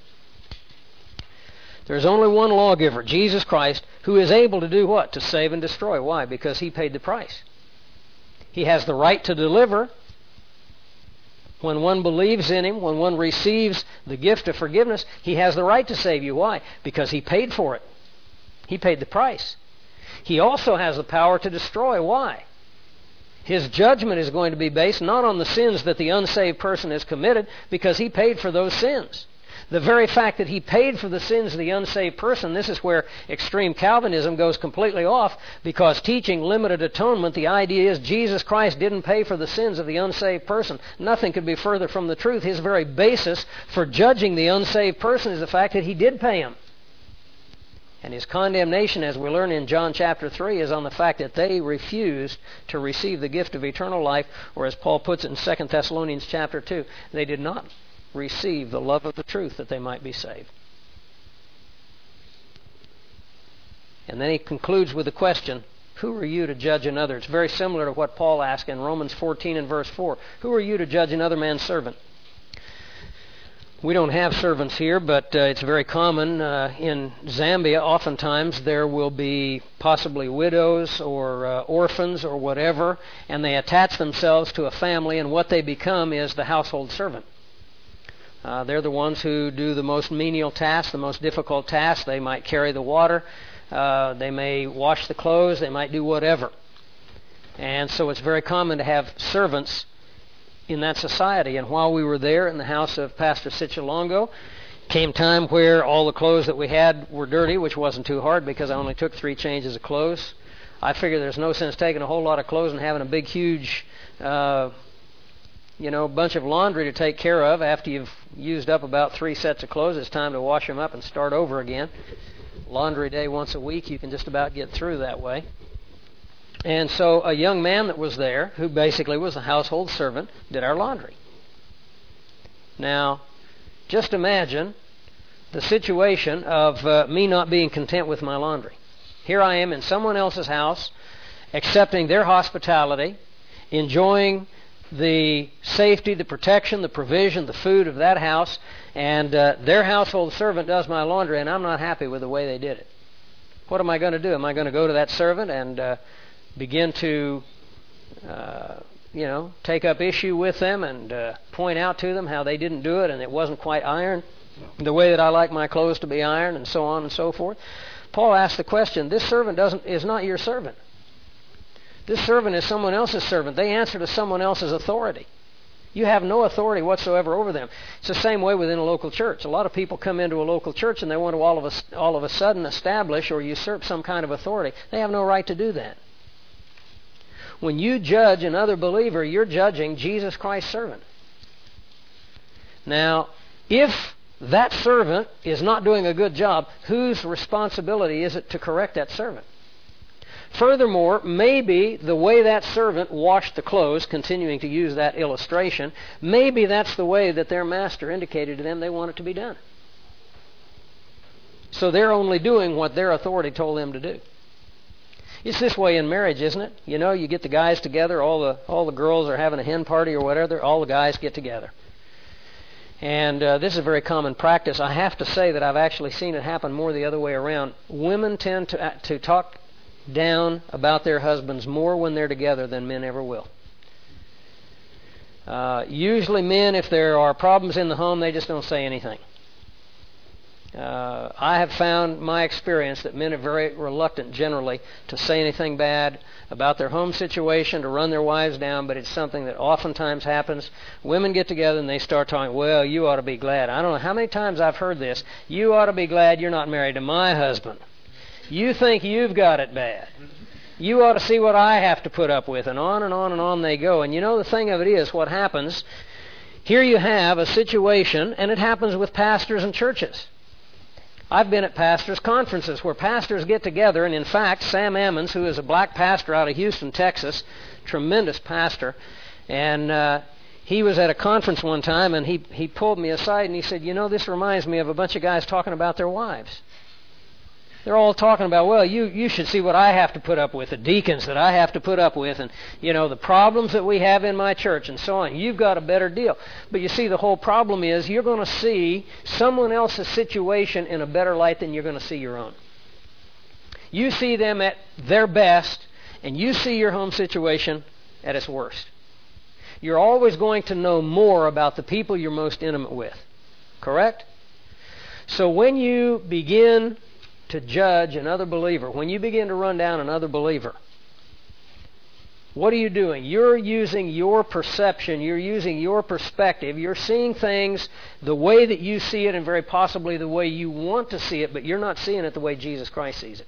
There's only one lawgiver, Jesus Christ, who is able to do what? To save and destroy. Why? Because he paid the price. He has the right to deliver. When one believes in him, when one receives the gift of forgiveness, he has the right to save you. Why? Because he paid for it. He paid the price. He also has the power to destroy. Why? His judgment is going to be based not on the sins that the unsaved person has committed, because he paid for those sins. The very fact that he paid for the sins of the unsaved person, this is where extreme Calvinism goes completely off, because teaching limited atonement, the idea is Jesus Christ didn't pay for the sins of the unsaved person. Nothing could be further from the truth. His very basis for judging the unsaved person is the fact that he did pay him. And his condemnation, as we learn in John chapter three, is on the fact that they refused to receive the gift of eternal life, or as Paul puts it in Second Thessalonians chapter two, they did not receive the love of the truth that they might be saved. And then he concludes with the question, who are you to judge another? It's very similar to what Paul asked in Romans fourteen and verse four. Who are you to judge another man's servant? We don't have servants here, but uh, it's very common. Uh, in Zambia, oftentimes there will be possibly widows or uh, orphans or whatever, and they attach themselves to a family, and what they become is the household servant. Uh, they're the ones who do the most menial tasks, the most difficult tasks. They might carry the water. Uh, they may wash the clothes. They might do whatever. And so it's very common to have servants in that society. And while we were there in the house of Pastor Sichalongo, came time where all the clothes that we had were dirty, which wasn't too hard because I only took three changes of clothes. I figured there's no sense taking a whole lot of clothes and having a big, huge, uh, you know, bunch of laundry to take care of. After you've used up about three sets of clothes, it's time to wash them up and start over again. Laundry day once a week, you can just about get through that way. And so a young man that was there, who basically was a household servant, did our laundry. Now, just imagine the situation of uh, me not being content with my laundry. Here I am in someone else's house, accepting their hospitality, enjoying the safety, the protection, the provision, the food of that house, and uh, their household servant does my laundry, and I'm not happy with the way they did it. What am I going to do? Am I going to go to that servant and uh, begin to, uh, you know, take up issue with them and uh, point out to them how they didn't do it and it wasn't quite ironed the way that I like my clothes to be ironed, and so on and so forth? Paul asked the question, this servant doesn't is not your servant. This servant is someone else's servant. They answer to someone else's authority. You have no authority whatsoever over them. It's the same way within a local church. A lot of people come into a local church and they want to all of a, all of a sudden establish or usurp some kind of authority. They have no right to do that. When you judge another believer, you're judging Jesus Christ's servant. Now, if that servant is not doing a good job, whose responsibility is it to correct that servant? Furthermore, maybe the way that servant washed the clothes, continuing to use that illustration, maybe that's the way that their master indicated to them they want it to be done. So they're only doing what their authority told them to do. It's this way in marriage, isn't it? You know, you get the guys together, all the all the girls are having a hen party or whatever, all the guys get together. And uh, this is a very common practice. I have to say that I've actually seen it happen more the other way around. Women tend to uh, to talk down about their husbands more when they're together than men ever will. Uh, usually men, if there are problems in the home, they just don't say anything. Uh, I have found my experience that men are very reluctant generally to say anything bad about their home situation, to run their wives down, but it's something that oftentimes happens. Women get together and they start talking, well, you ought to be glad. I don't know how many times I've heard this. You ought to be glad you're not married to my husband. You think you've got it bad. You ought to see what I have to put up with, and on and on and on they go. And you know, the thing of it is, what happens, here you have a situation, and it happens with pastors and churches. I've been at pastors' conferences where pastors get together, and in fact, Sam Ammons, who is a black pastor out of Houston, Texas, tremendous pastor, and uh, he was at a conference one time, and he, he pulled me aside and he said, you know, this reminds me of a bunch of guys talking about their wives. They're all talking about, well, you, you should see what I have to put up with, the deacons that I have to put up with, and, you know, the problems that we have in my church, and so on. You've got a better deal. But you see, the whole problem is you're going to see someone else's situation in a better light than you're going to see your own. You see them at their best, and you see your home situation at its worst. You're always going to know more about the people you're most intimate with. Correct? So when you begin to judge another believer, when you begin to run down another believer, what are you doing? You're using your perception, you're using your perspective, you're seeing things the way that you see it and very possibly the way you want to see it, but you're not seeing it the way Jesus Christ sees it.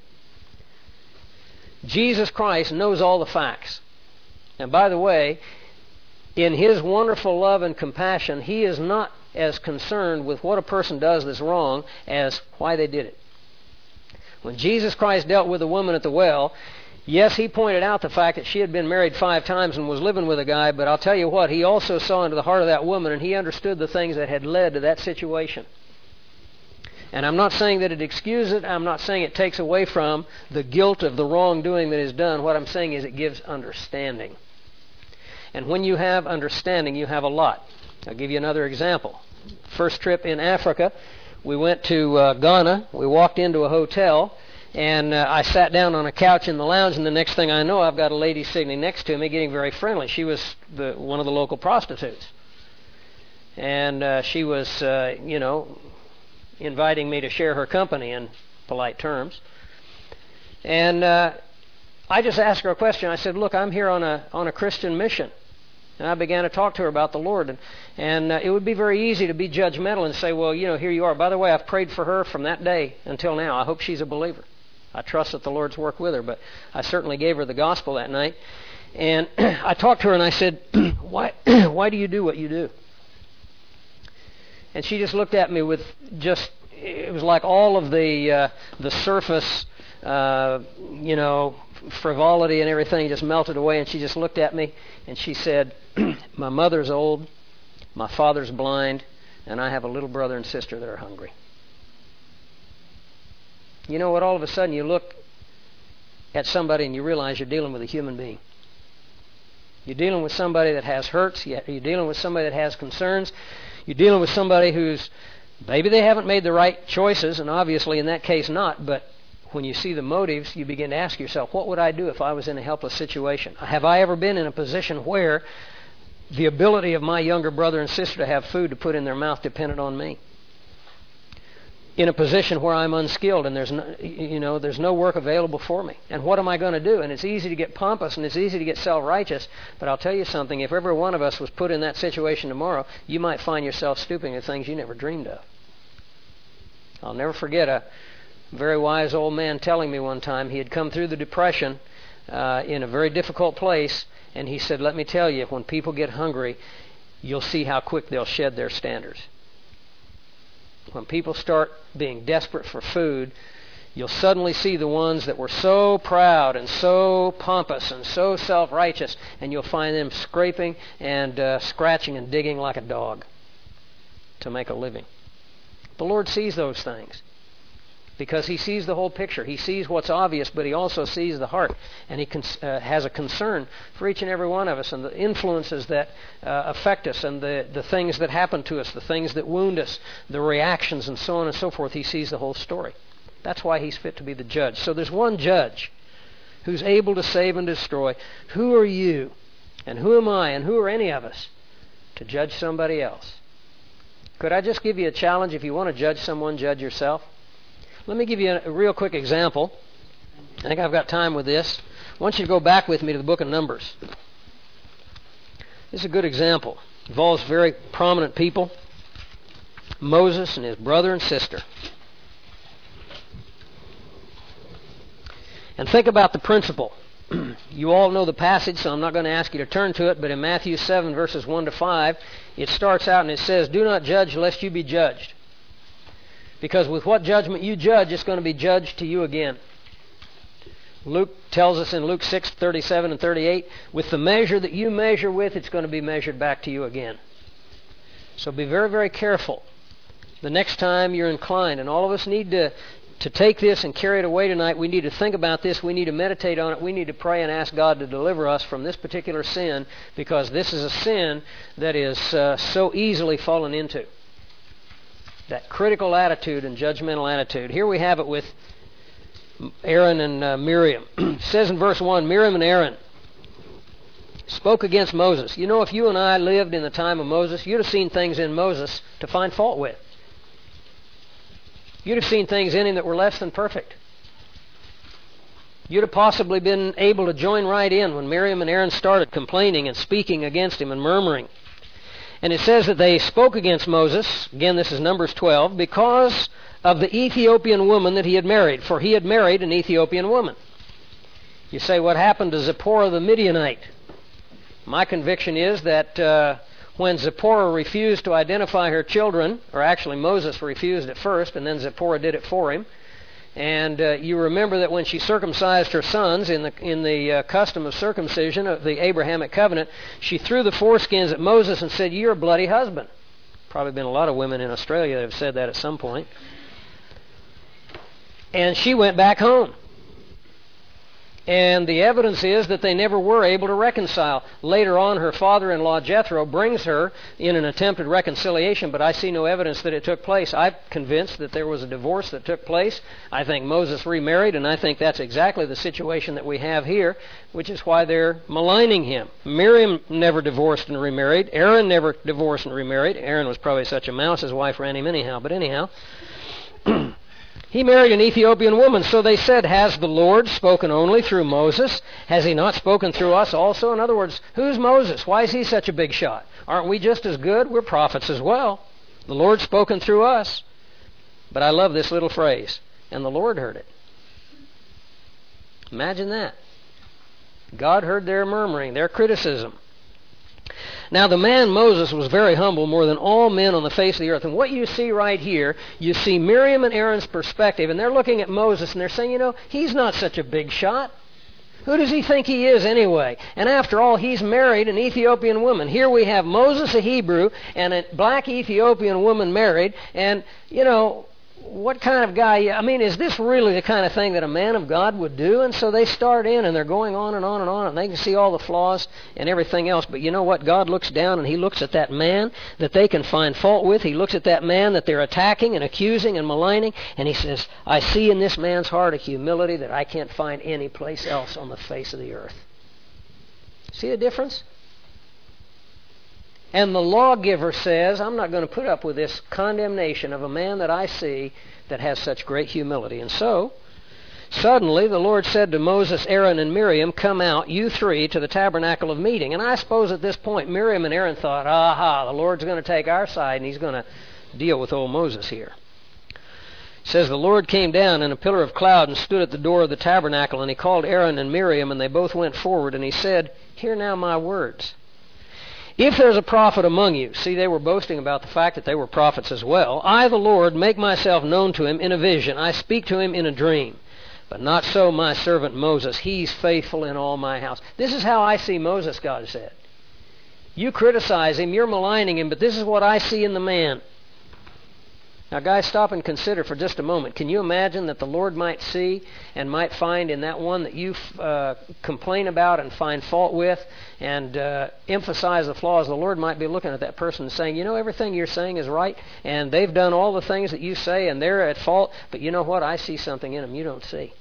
Jesus Christ knows all the facts. And by the way, in His wonderful love and compassion, He is not as concerned with what a person does that's wrong as why they did it. When Jesus Christ dealt with the woman at the well, yes, He pointed out the fact that she had been married five times and was living with a guy, but I'll tell you what, He also saw into the heart of that woman, and He understood the things that had led to that situation. And I'm not saying that it excuses it. I'm not saying it takes away from the guilt of the wrongdoing that is done. What I'm saying is it gives understanding. And when you have understanding, you have a lot. I'll give you another example. First trip in Africa, we went to uh, Ghana. We walked into a hotel, and uh, I sat down on a couch in the lounge, and the next thing I know, I've got a lady sitting next to me getting very friendly. She was the, one of the local prostitutes. And uh, she was, uh, you know, inviting me to share her company in polite terms. And uh, I just asked her a question. I said, look, I'm here on a on a Christian mission. And I began to talk to her about the Lord. And, and uh, it would be very easy to be judgmental and say, well, you know, here you are. By the way, I've prayed for her from that day until now. I hope she's a believer. I trust that the Lord's worked with her. But I certainly gave her the gospel that night. And I talked to her and I said, why, why do you do what you do? And she just looked at me with just, it was like all of the uh, the surface, uh, you know, frivolity and everything just melted away, and she just looked at me and she said, my mother's old, my father's blind, and I have a little brother and sister that are hungry. you know what? All of a sudden you look at somebody and you realize you're dealing with a human being. You're dealing with somebody that has hurts. You're dealing with somebody that has concerns. You're dealing with somebody who's, maybe they haven't made the right choices, and obviously in that case not, but when you see the motives, you begin to ask yourself, what would I do if I was in a helpless situation? Have I ever been in a position where the ability of my younger brother and sister to have food to put in their mouth depended on me? In a position where I'm unskilled and there's no, you know, there's no work available for me. And what am I going to do? And it's easy to get pompous and it's easy to get self-righteous, but I'll tell you something, if every one of us was put in that situation tomorrow, you might find yourself stooping to things you never dreamed of. I'll never forget a very wise old man telling me one time he had come through the Depression uh, in a very difficult place, and he said, let me tell you, when people get hungry, you'll see how quick they'll shed their standards. When people start being desperate for food, you'll suddenly see the ones that were so proud and so pompous and so self-righteous, and you'll find them scraping and uh, scratching and digging like a dog to make a living. The Lord sees those things because He sees the whole picture. He sees what's obvious, but He also sees the heart, and He cons- uh, has a concern for each and every one of us and the influences that uh, affect us and the, the things that happen to us, the things that wound us, the reactions, and so on and so forth. He sees the whole story. That's why He's fit to be the judge. So there's one judge who's able to save and destroy. Who are you, and who am I, and who are any of us to judge somebody else? Could I just give you a challenge? If you want to judge someone, judge yourself. Let me give you a, a real quick example. I think I've got time with this. I want you to go back with me to the book of Numbers. This is a good example. It involves very prominent people. Moses and his brother and sister. And think about the principle. You all know the passage, so I'm not going to ask you to turn to it, but in Matthew seven, verses one to five, it starts out and it says, do not judge lest you be judged. Because with what judgment you judge, it's going to be judged to you again. Luke tells us in Luke six, thirty-seven and thirty-eight, with the measure that you measure with, it's going to be measured back to you again. So be very, very careful the next time you're inclined. And all of us need to, to take this and carry it away tonight. We need to think about this. We need to meditate on it. We need to pray and ask God to deliver us from this particular sin, because this is a sin that is uh, so easily fallen into. That critical attitude and judgmental attitude. Here we have it with Aaron and uh, Miriam. It says in verse one, Miriam and Aaron spoke against Moses. You know, if you and I lived in the time of Moses, you'd have seen things in Moses to find fault with. You'd have seen things in him that were less than perfect. You'd have possibly been able to join right in when Miriam and Aaron started complaining and speaking against him and murmuring. And it says that they spoke against Moses, again this is Numbers twelve, because of the Ethiopian woman that he had married, for he had married an Ethiopian woman. You say, what happened to Zipporah the Midianite? My conviction is that uh, when Zipporah refused to identify her children, or actually Moses refused at first, and then Zipporah did it for him, and uh, you remember that when she circumcised her sons in the in the uh, custom of circumcision of the Abrahamic covenant, she threw the foreskins at Moses and said, "You're a bloody husband." Probably been a lot of women in Australia that have said that at some point. And she went back home. And the evidence is that they never were able to reconcile. Later on, her father-in-law, Jethro, brings her in an attempted reconciliation, but I see no evidence that it took place. I'm convinced that there was a divorce that took place. I think Moses remarried, and I think that's exactly the situation that we have here, which is why they're maligning him. Miriam never divorced and remarried. Aaron never divorced and remarried. Aaron was probably such a mouse, his wife ran him anyhow, but anyhow. He married an Ethiopian woman, so they said, has the Lord spoken only through Moses? Has He not spoken through us also? In other words, who's Moses? Why is he such a big shot? Aren't we just as good? We're prophets as well. The Lord's spoken through us. But I love this little phrase, and the Lord heard it. Imagine that. God heard their murmuring, their criticism. Now the man Moses was very humble, more than all men on the face of the earth. And what you see right here, you see Miriam and Aaron's perspective, and they're looking at Moses and they're saying, you know, he's not such a big shot. Who does he think he is anyway? And after all, he's married an Ethiopian woman. Here we have Moses, a Hebrew, and a black Ethiopian woman married, and, you know, what kind of guy, I mean, is this really the kind of thing that a man of God would do? And so they start in and they're going on and on and on, and they can see all the flaws and everything else. But you know what? God looks down and He looks at that man that they can find fault with. He looks at that man that they're attacking and accusing and maligning, and He says, I see in this man's heart a humility that I can't find any place else on the face of the earth. See the difference? And the lawgiver says, I'm not going to put up with this condemnation of a man that I see that has such great humility. And so, suddenly the Lord said to Moses, Aaron, and Miriam, come out, you three, to the tabernacle of meeting. And I suppose at this point Miriam and Aaron thought, aha, the Lord's going to take our side and He's going to deal with old Moses here. It says, the Lord came down in a pillar of cloud and stood at the door of the tabernacle, and He called Aaron and Miriam, and they both went forward, and He said, hear now my words. If there's a prophet among you, see, they were boasting about the fact that they were prophets as well. I, the Lord, make myself known to him in a vision. I speak to him in a dream. But not so my servant Moses. He's faithful in all my house. This is how I see Moses, God said. You criticize him, you're maligning him, but this is what I see in the man. Now, guys, stop and consider for just a moment. Can you imagine that the Lord might see and might find in that one that you uh, complain about and find fault with and uh, emphasize the flaws? The Lord might be looking at that person and saying, you know, everything you're saying is right, and they've done all the things that you say, and they're at fault, but you know what? I see something in them you don't see.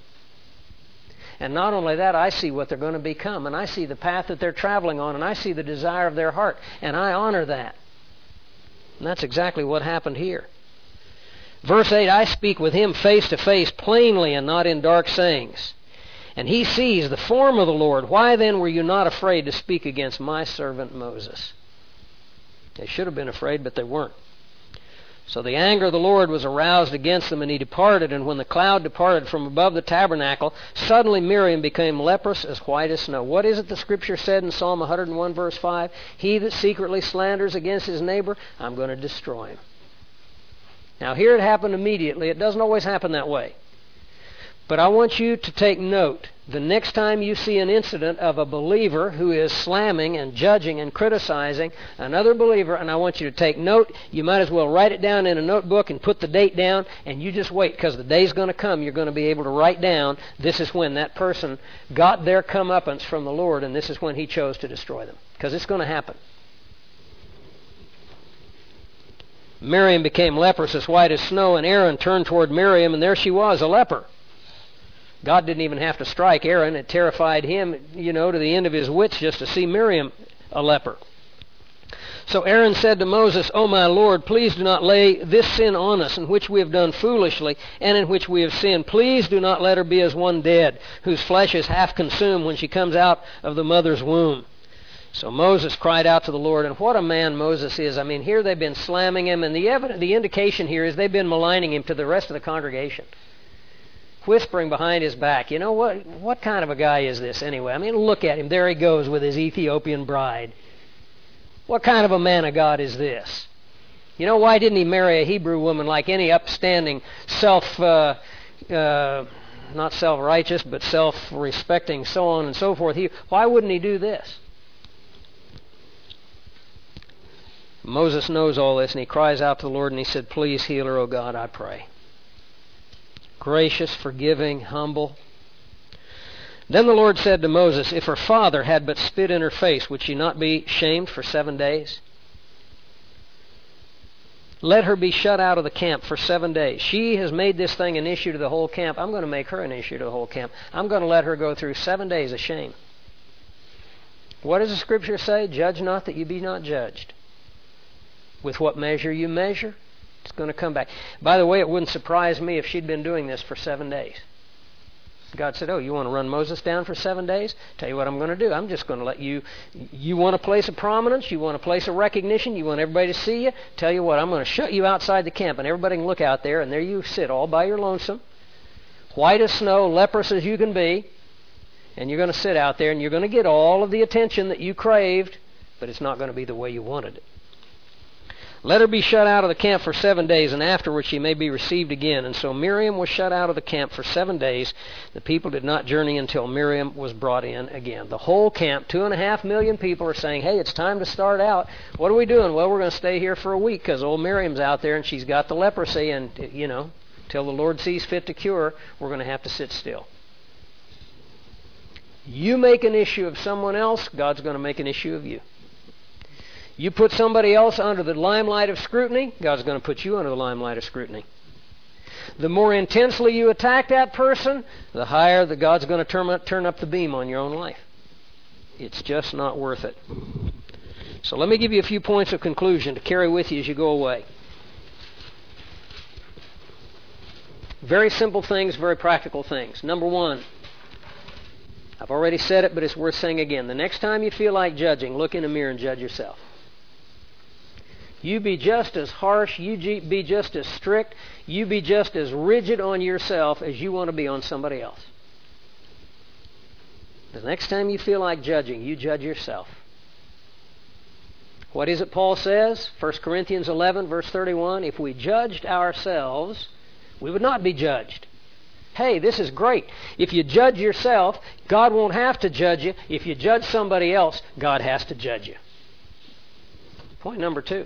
And not only that, I see what they're going to become, and I see the path that they're traveling on, and I see the desire of their heart, and I honor that. And that's exactly what happened here. Verse eight, I speak with him face to face, plainly and not in dark sayings. And he sees the form of the Lord. Why then were you not afraid to speak against my servant Moses? They should have been afraid, but they weren't. So the anger of the Lord was aroused against them, and He departed. And when the cloud departed from above the tabernacle, suddenly Miriam became leprous as white as snow. What is it the Scripture said in Psalm one oh one, verse five? He that secretly slanders against his neighbor, I'm going to destroy him. Now, here it happened immediately. It doesn't always happen that way. But I want you to take note. The next time you see an incident of a believer who is slamming and judging and criticizing another believer, and I want you to take note, you might as well write it down in a notebook and put the date down, and you just wait, because the day's going to come. You're going to be able to write down, this is when that person got their comeuppance from the Lord, and this is when He chose to destroy them. Because it's going to happen. Miriam became leprous as white as snow, and Aaron turned toward Miriam, and there she was, a leper. God didn't even have to strike Aaron. It terrified him, you know, to the end of his wits just to see Miriam a leper. So Aaron said to Moses, O my Lord, please do not lay this sin on us, in which we have done foolishly, and in which we have sinned. Please do not let her be as one dead, whose flesh is half consumed when she comes out of the mother's womb. So Moses cried out to the Lord, and what a man Moses is. I mean, here they've been slamming him, and the evidence, the indication here is they've been maligning him to the rest of the congregation, whispering behind his back. You know, what What kind of a guy is this anyway? I mean, look at him. There he goes with his Ethiopian bride. What kind of a man of God is this? You know, why didn't he marry a Hebrew woman like any upstanding self, uh, uh, not self-righteous, but self-respecting, so on and so forth? He, why wouldn't he do this? Moses knows all this, and he cries out to the Lord, and he said, please heal her, O God, I pray. Gracious, forgiving, humble. Then the Lord said to Moses, if her father had but spit in her face, would she not be shamed for seven days? Let her be shut out of the camp for seven days. She has made this thing an issue to the whole camp. I'm going to make her an issue to the whole camp. I'm going to let her go through seven days of shame. What does the Scripture say? Judge not that you be not judged. With what measure you measure, it's going to come back. By the way, it wouldn't surprise me if she'd been doing this for seven days. God said, oh, you want to run Moses down for seven days? Tell you what I'm going to do. I'm just going to let you, you want a place of prominence, you want a place of recognition, you want everybody to see you? Tell you what, I'm going to shut you outside the camp, and everybody can look out there, and there you sit all by your lonesome, white as snow, leprous as you can be, and you're going to sit out there, and you're going to get all of the attention that you craved, but it's not going to be the way you wanted it. Let her be shut out of the camp for seven days, and afterwards she may be received again. And so Miriam was shut out of the camp for seven days. The people did not journey until Miriam was brought in again. The whole camp, two and a half million people, are saying, hey, it's time to start out. What are we doing? Well, we're going to stay here for a week because old Miriam's out there and she's got the leprosy, and, you know, Till the Lord sees fit to cure, we're going to have to sit still. You make an issue of someone else, God's going to make an issue of you. You put somebody else under the limelight of scrutiny, God's going to put you under the limelight of scrutiny. The more intensely you attack that person, the higher that God's going to turn up, turn up the beam on your own life. It's just not worth it. So let me give you a few points of conclusion to carry with you as you go away. Very simple things, very practical things. Number one, I've already said it, but it's worth saying again. The next time you feel like judging, look in the mirror and judge yourself. You be just as harsh, you be just as strict, you be just as rigid on yourself as you want to be on somebody else. The next time you feel like judging, you judge yourself. What is it Paul says? First Corinthians eleven, verse thirty-one, if we judged ourselves, we would not be judged. Hey, this is great. If you judge yourself, God won't have to judge you. If you judge somebody else, God has to judge you. Point number two.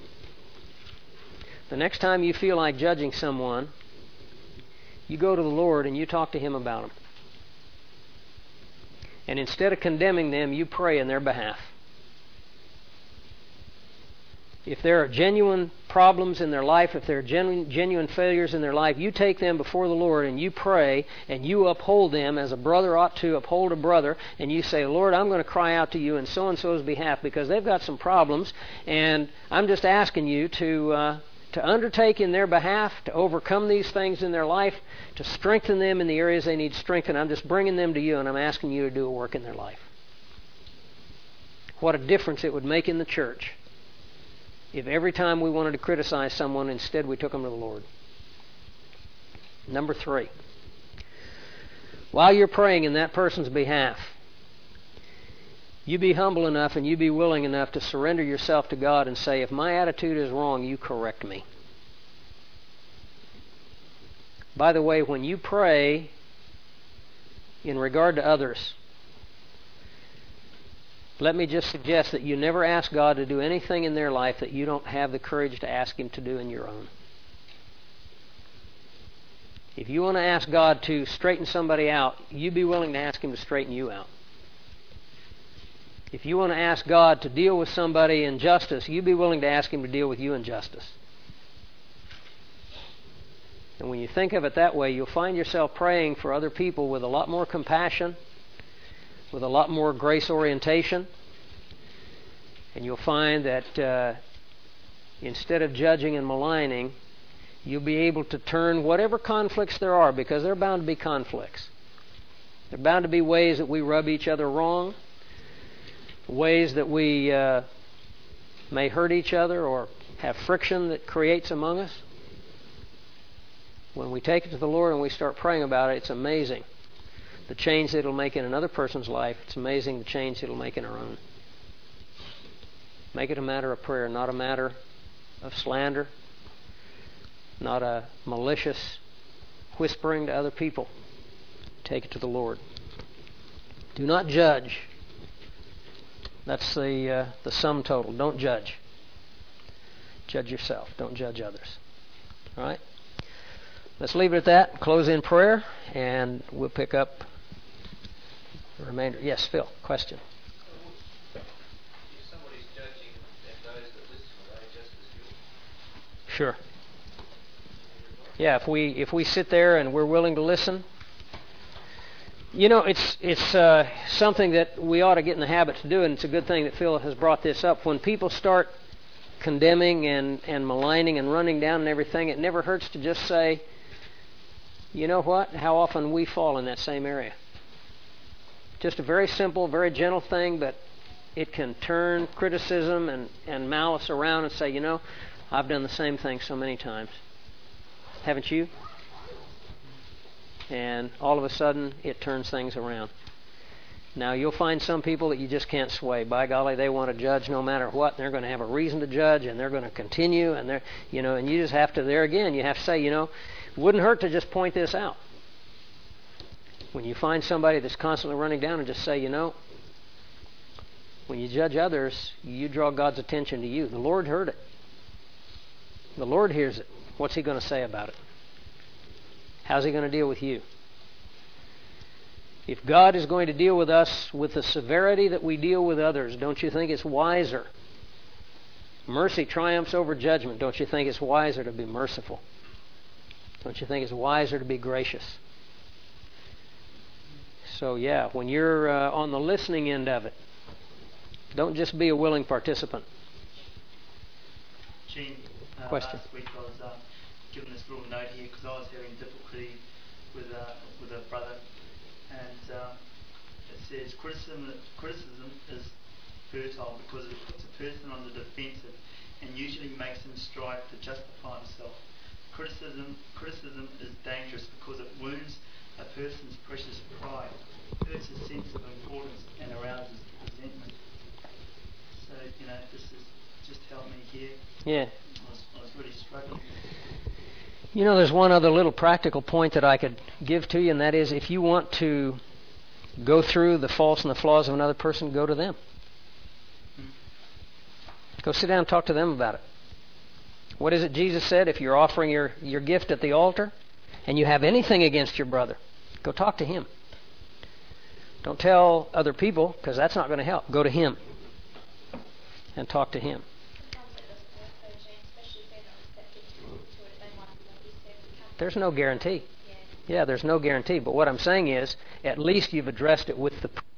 The next time you feel like judging someone, you go to the Lord and you talk to Him about them. And instead of condemning them, you pray in their behalf. If there are genuine problems in their life, if there are genuine, genuine failures in their life, you take them before the Lord and you pray and you uphold them as a brother ought to uphold a brother, and you say, Lord, I'm going to cry out to you in so-and-so's behalf because they've got some problems, and I'm just asking you to uh, to undertake in their behalf, to overcome these things in their life, to strengthen them in the areas they need strengthened. I'm just bringing them to you, and I'm asking you to do a work in their life. What a difference it would make in the church if every time we wanted to criticize someone, instead we took them to the Lord. Number three, while you're praying in that person's behalf, you be humble enough and you be willing enough to surrender yourself to God and say, if my attitude is wrong, you correct me. By the way, when you pray in regard to others, let me just suggest that you never ask God to do anything in their life that you don't have the courage to ask Him to do in your own. If you want to ask God to straighten somebody out, you be willing to ask Him to straighten you out. If you want to ask God to deal with somebody in justice, you be willing to ask Him to deal with you in justice. And when you think of it that way, you'll find yourself praying for other people with a lot more compassion, with a lot more grace orientation. And you'll find that uh, instead of judging and maligning, you'll be able to turn whatever conflicts there are, because there are bound to be conflicts. There are bound to be ways that we rub each other wrong, ways that we uh, may hurt each other or have friction that creates among us. When we take it to the Lord and we start praying about it, it's amazing the change that it'll make in another person's life. It's amazing the change it'll make in our own. Make it a matter of prayer, not a matter of slander, not a malicious whispering to other people. Take it to the Lord. Do not judge. That's the uh, the sum total. Don't judge. Judge yourself. Don't judge others. All right? Let's leave it at that. Close in prayer, and we'll pick up the remainder. Yes, Phil, question. If somebody's judging and those that listen, are they just as good? Sure. Yeah, if we if we sit there and we're willing to listen, you know, it's it's uh, something that we ought to get in the habit to do, and it's a good thing that Phil has brought this up. When people start condemning and, and maligning and running down and everything, it never hurts to just say, you know what? How often we fall in that same area. Just a very simple, very gentle thing, but it can turn criticism and, and malice around and say, you know, I've done the same thing so many times. Haven't you? And all of a sudden, it turns things around. Now, you'll find some people that you just can't sway. By golly, they want to judge no matter what, and they're going to have a reason to judge, and they're going to continue, and they're, you know, and you just have to, there again, you have to say, you know, it wouldn't hurt to just point this out. When you find somebody that's constantly running down, and just say, you know, when you judge others, you draw God's attention to you. The Lord heard it. The Lord hears it. What's He going to say about it? how's He going to deal with you? If God is going to deal with us with the severity that we deal with others, don't you think it's wiser? Mercy triumphs over judgment. Don't you think it's wiser to be merciful? Don't you think it's wiser to be gracious? So yeah, when you're uh, on the listening end of it, don't just be a willing participant. Gene, uh, Question. last week I was uh, given this little note here because I was having difficulty with uh, with a brother, and um, it says criticism criticism is fertile because it puts a person on the defensive and usually makes him strive to justify himself. Criticism criticism is dangerous because it wounds a person's precious pride, hurts his sense of importance, and arouses resentment. So, you know, this has just helped me here. Yeah. I was, I was really struggling. You know, there's one other little practical point that I could give to you, and that is if you want to go through the faults and the flaws of another person, go to them. Hmm. Go sit down and talk to them about it. What is it Jesus said? If you're offering your, your gift at the altar and you have anything against your brother, go talk to him. Don't tell other people, because that's not going to help. Go to him and talk to him. There's no guarantee. Yeah, there's no guarantee. But what I'm saying is, at least you've addressed it with the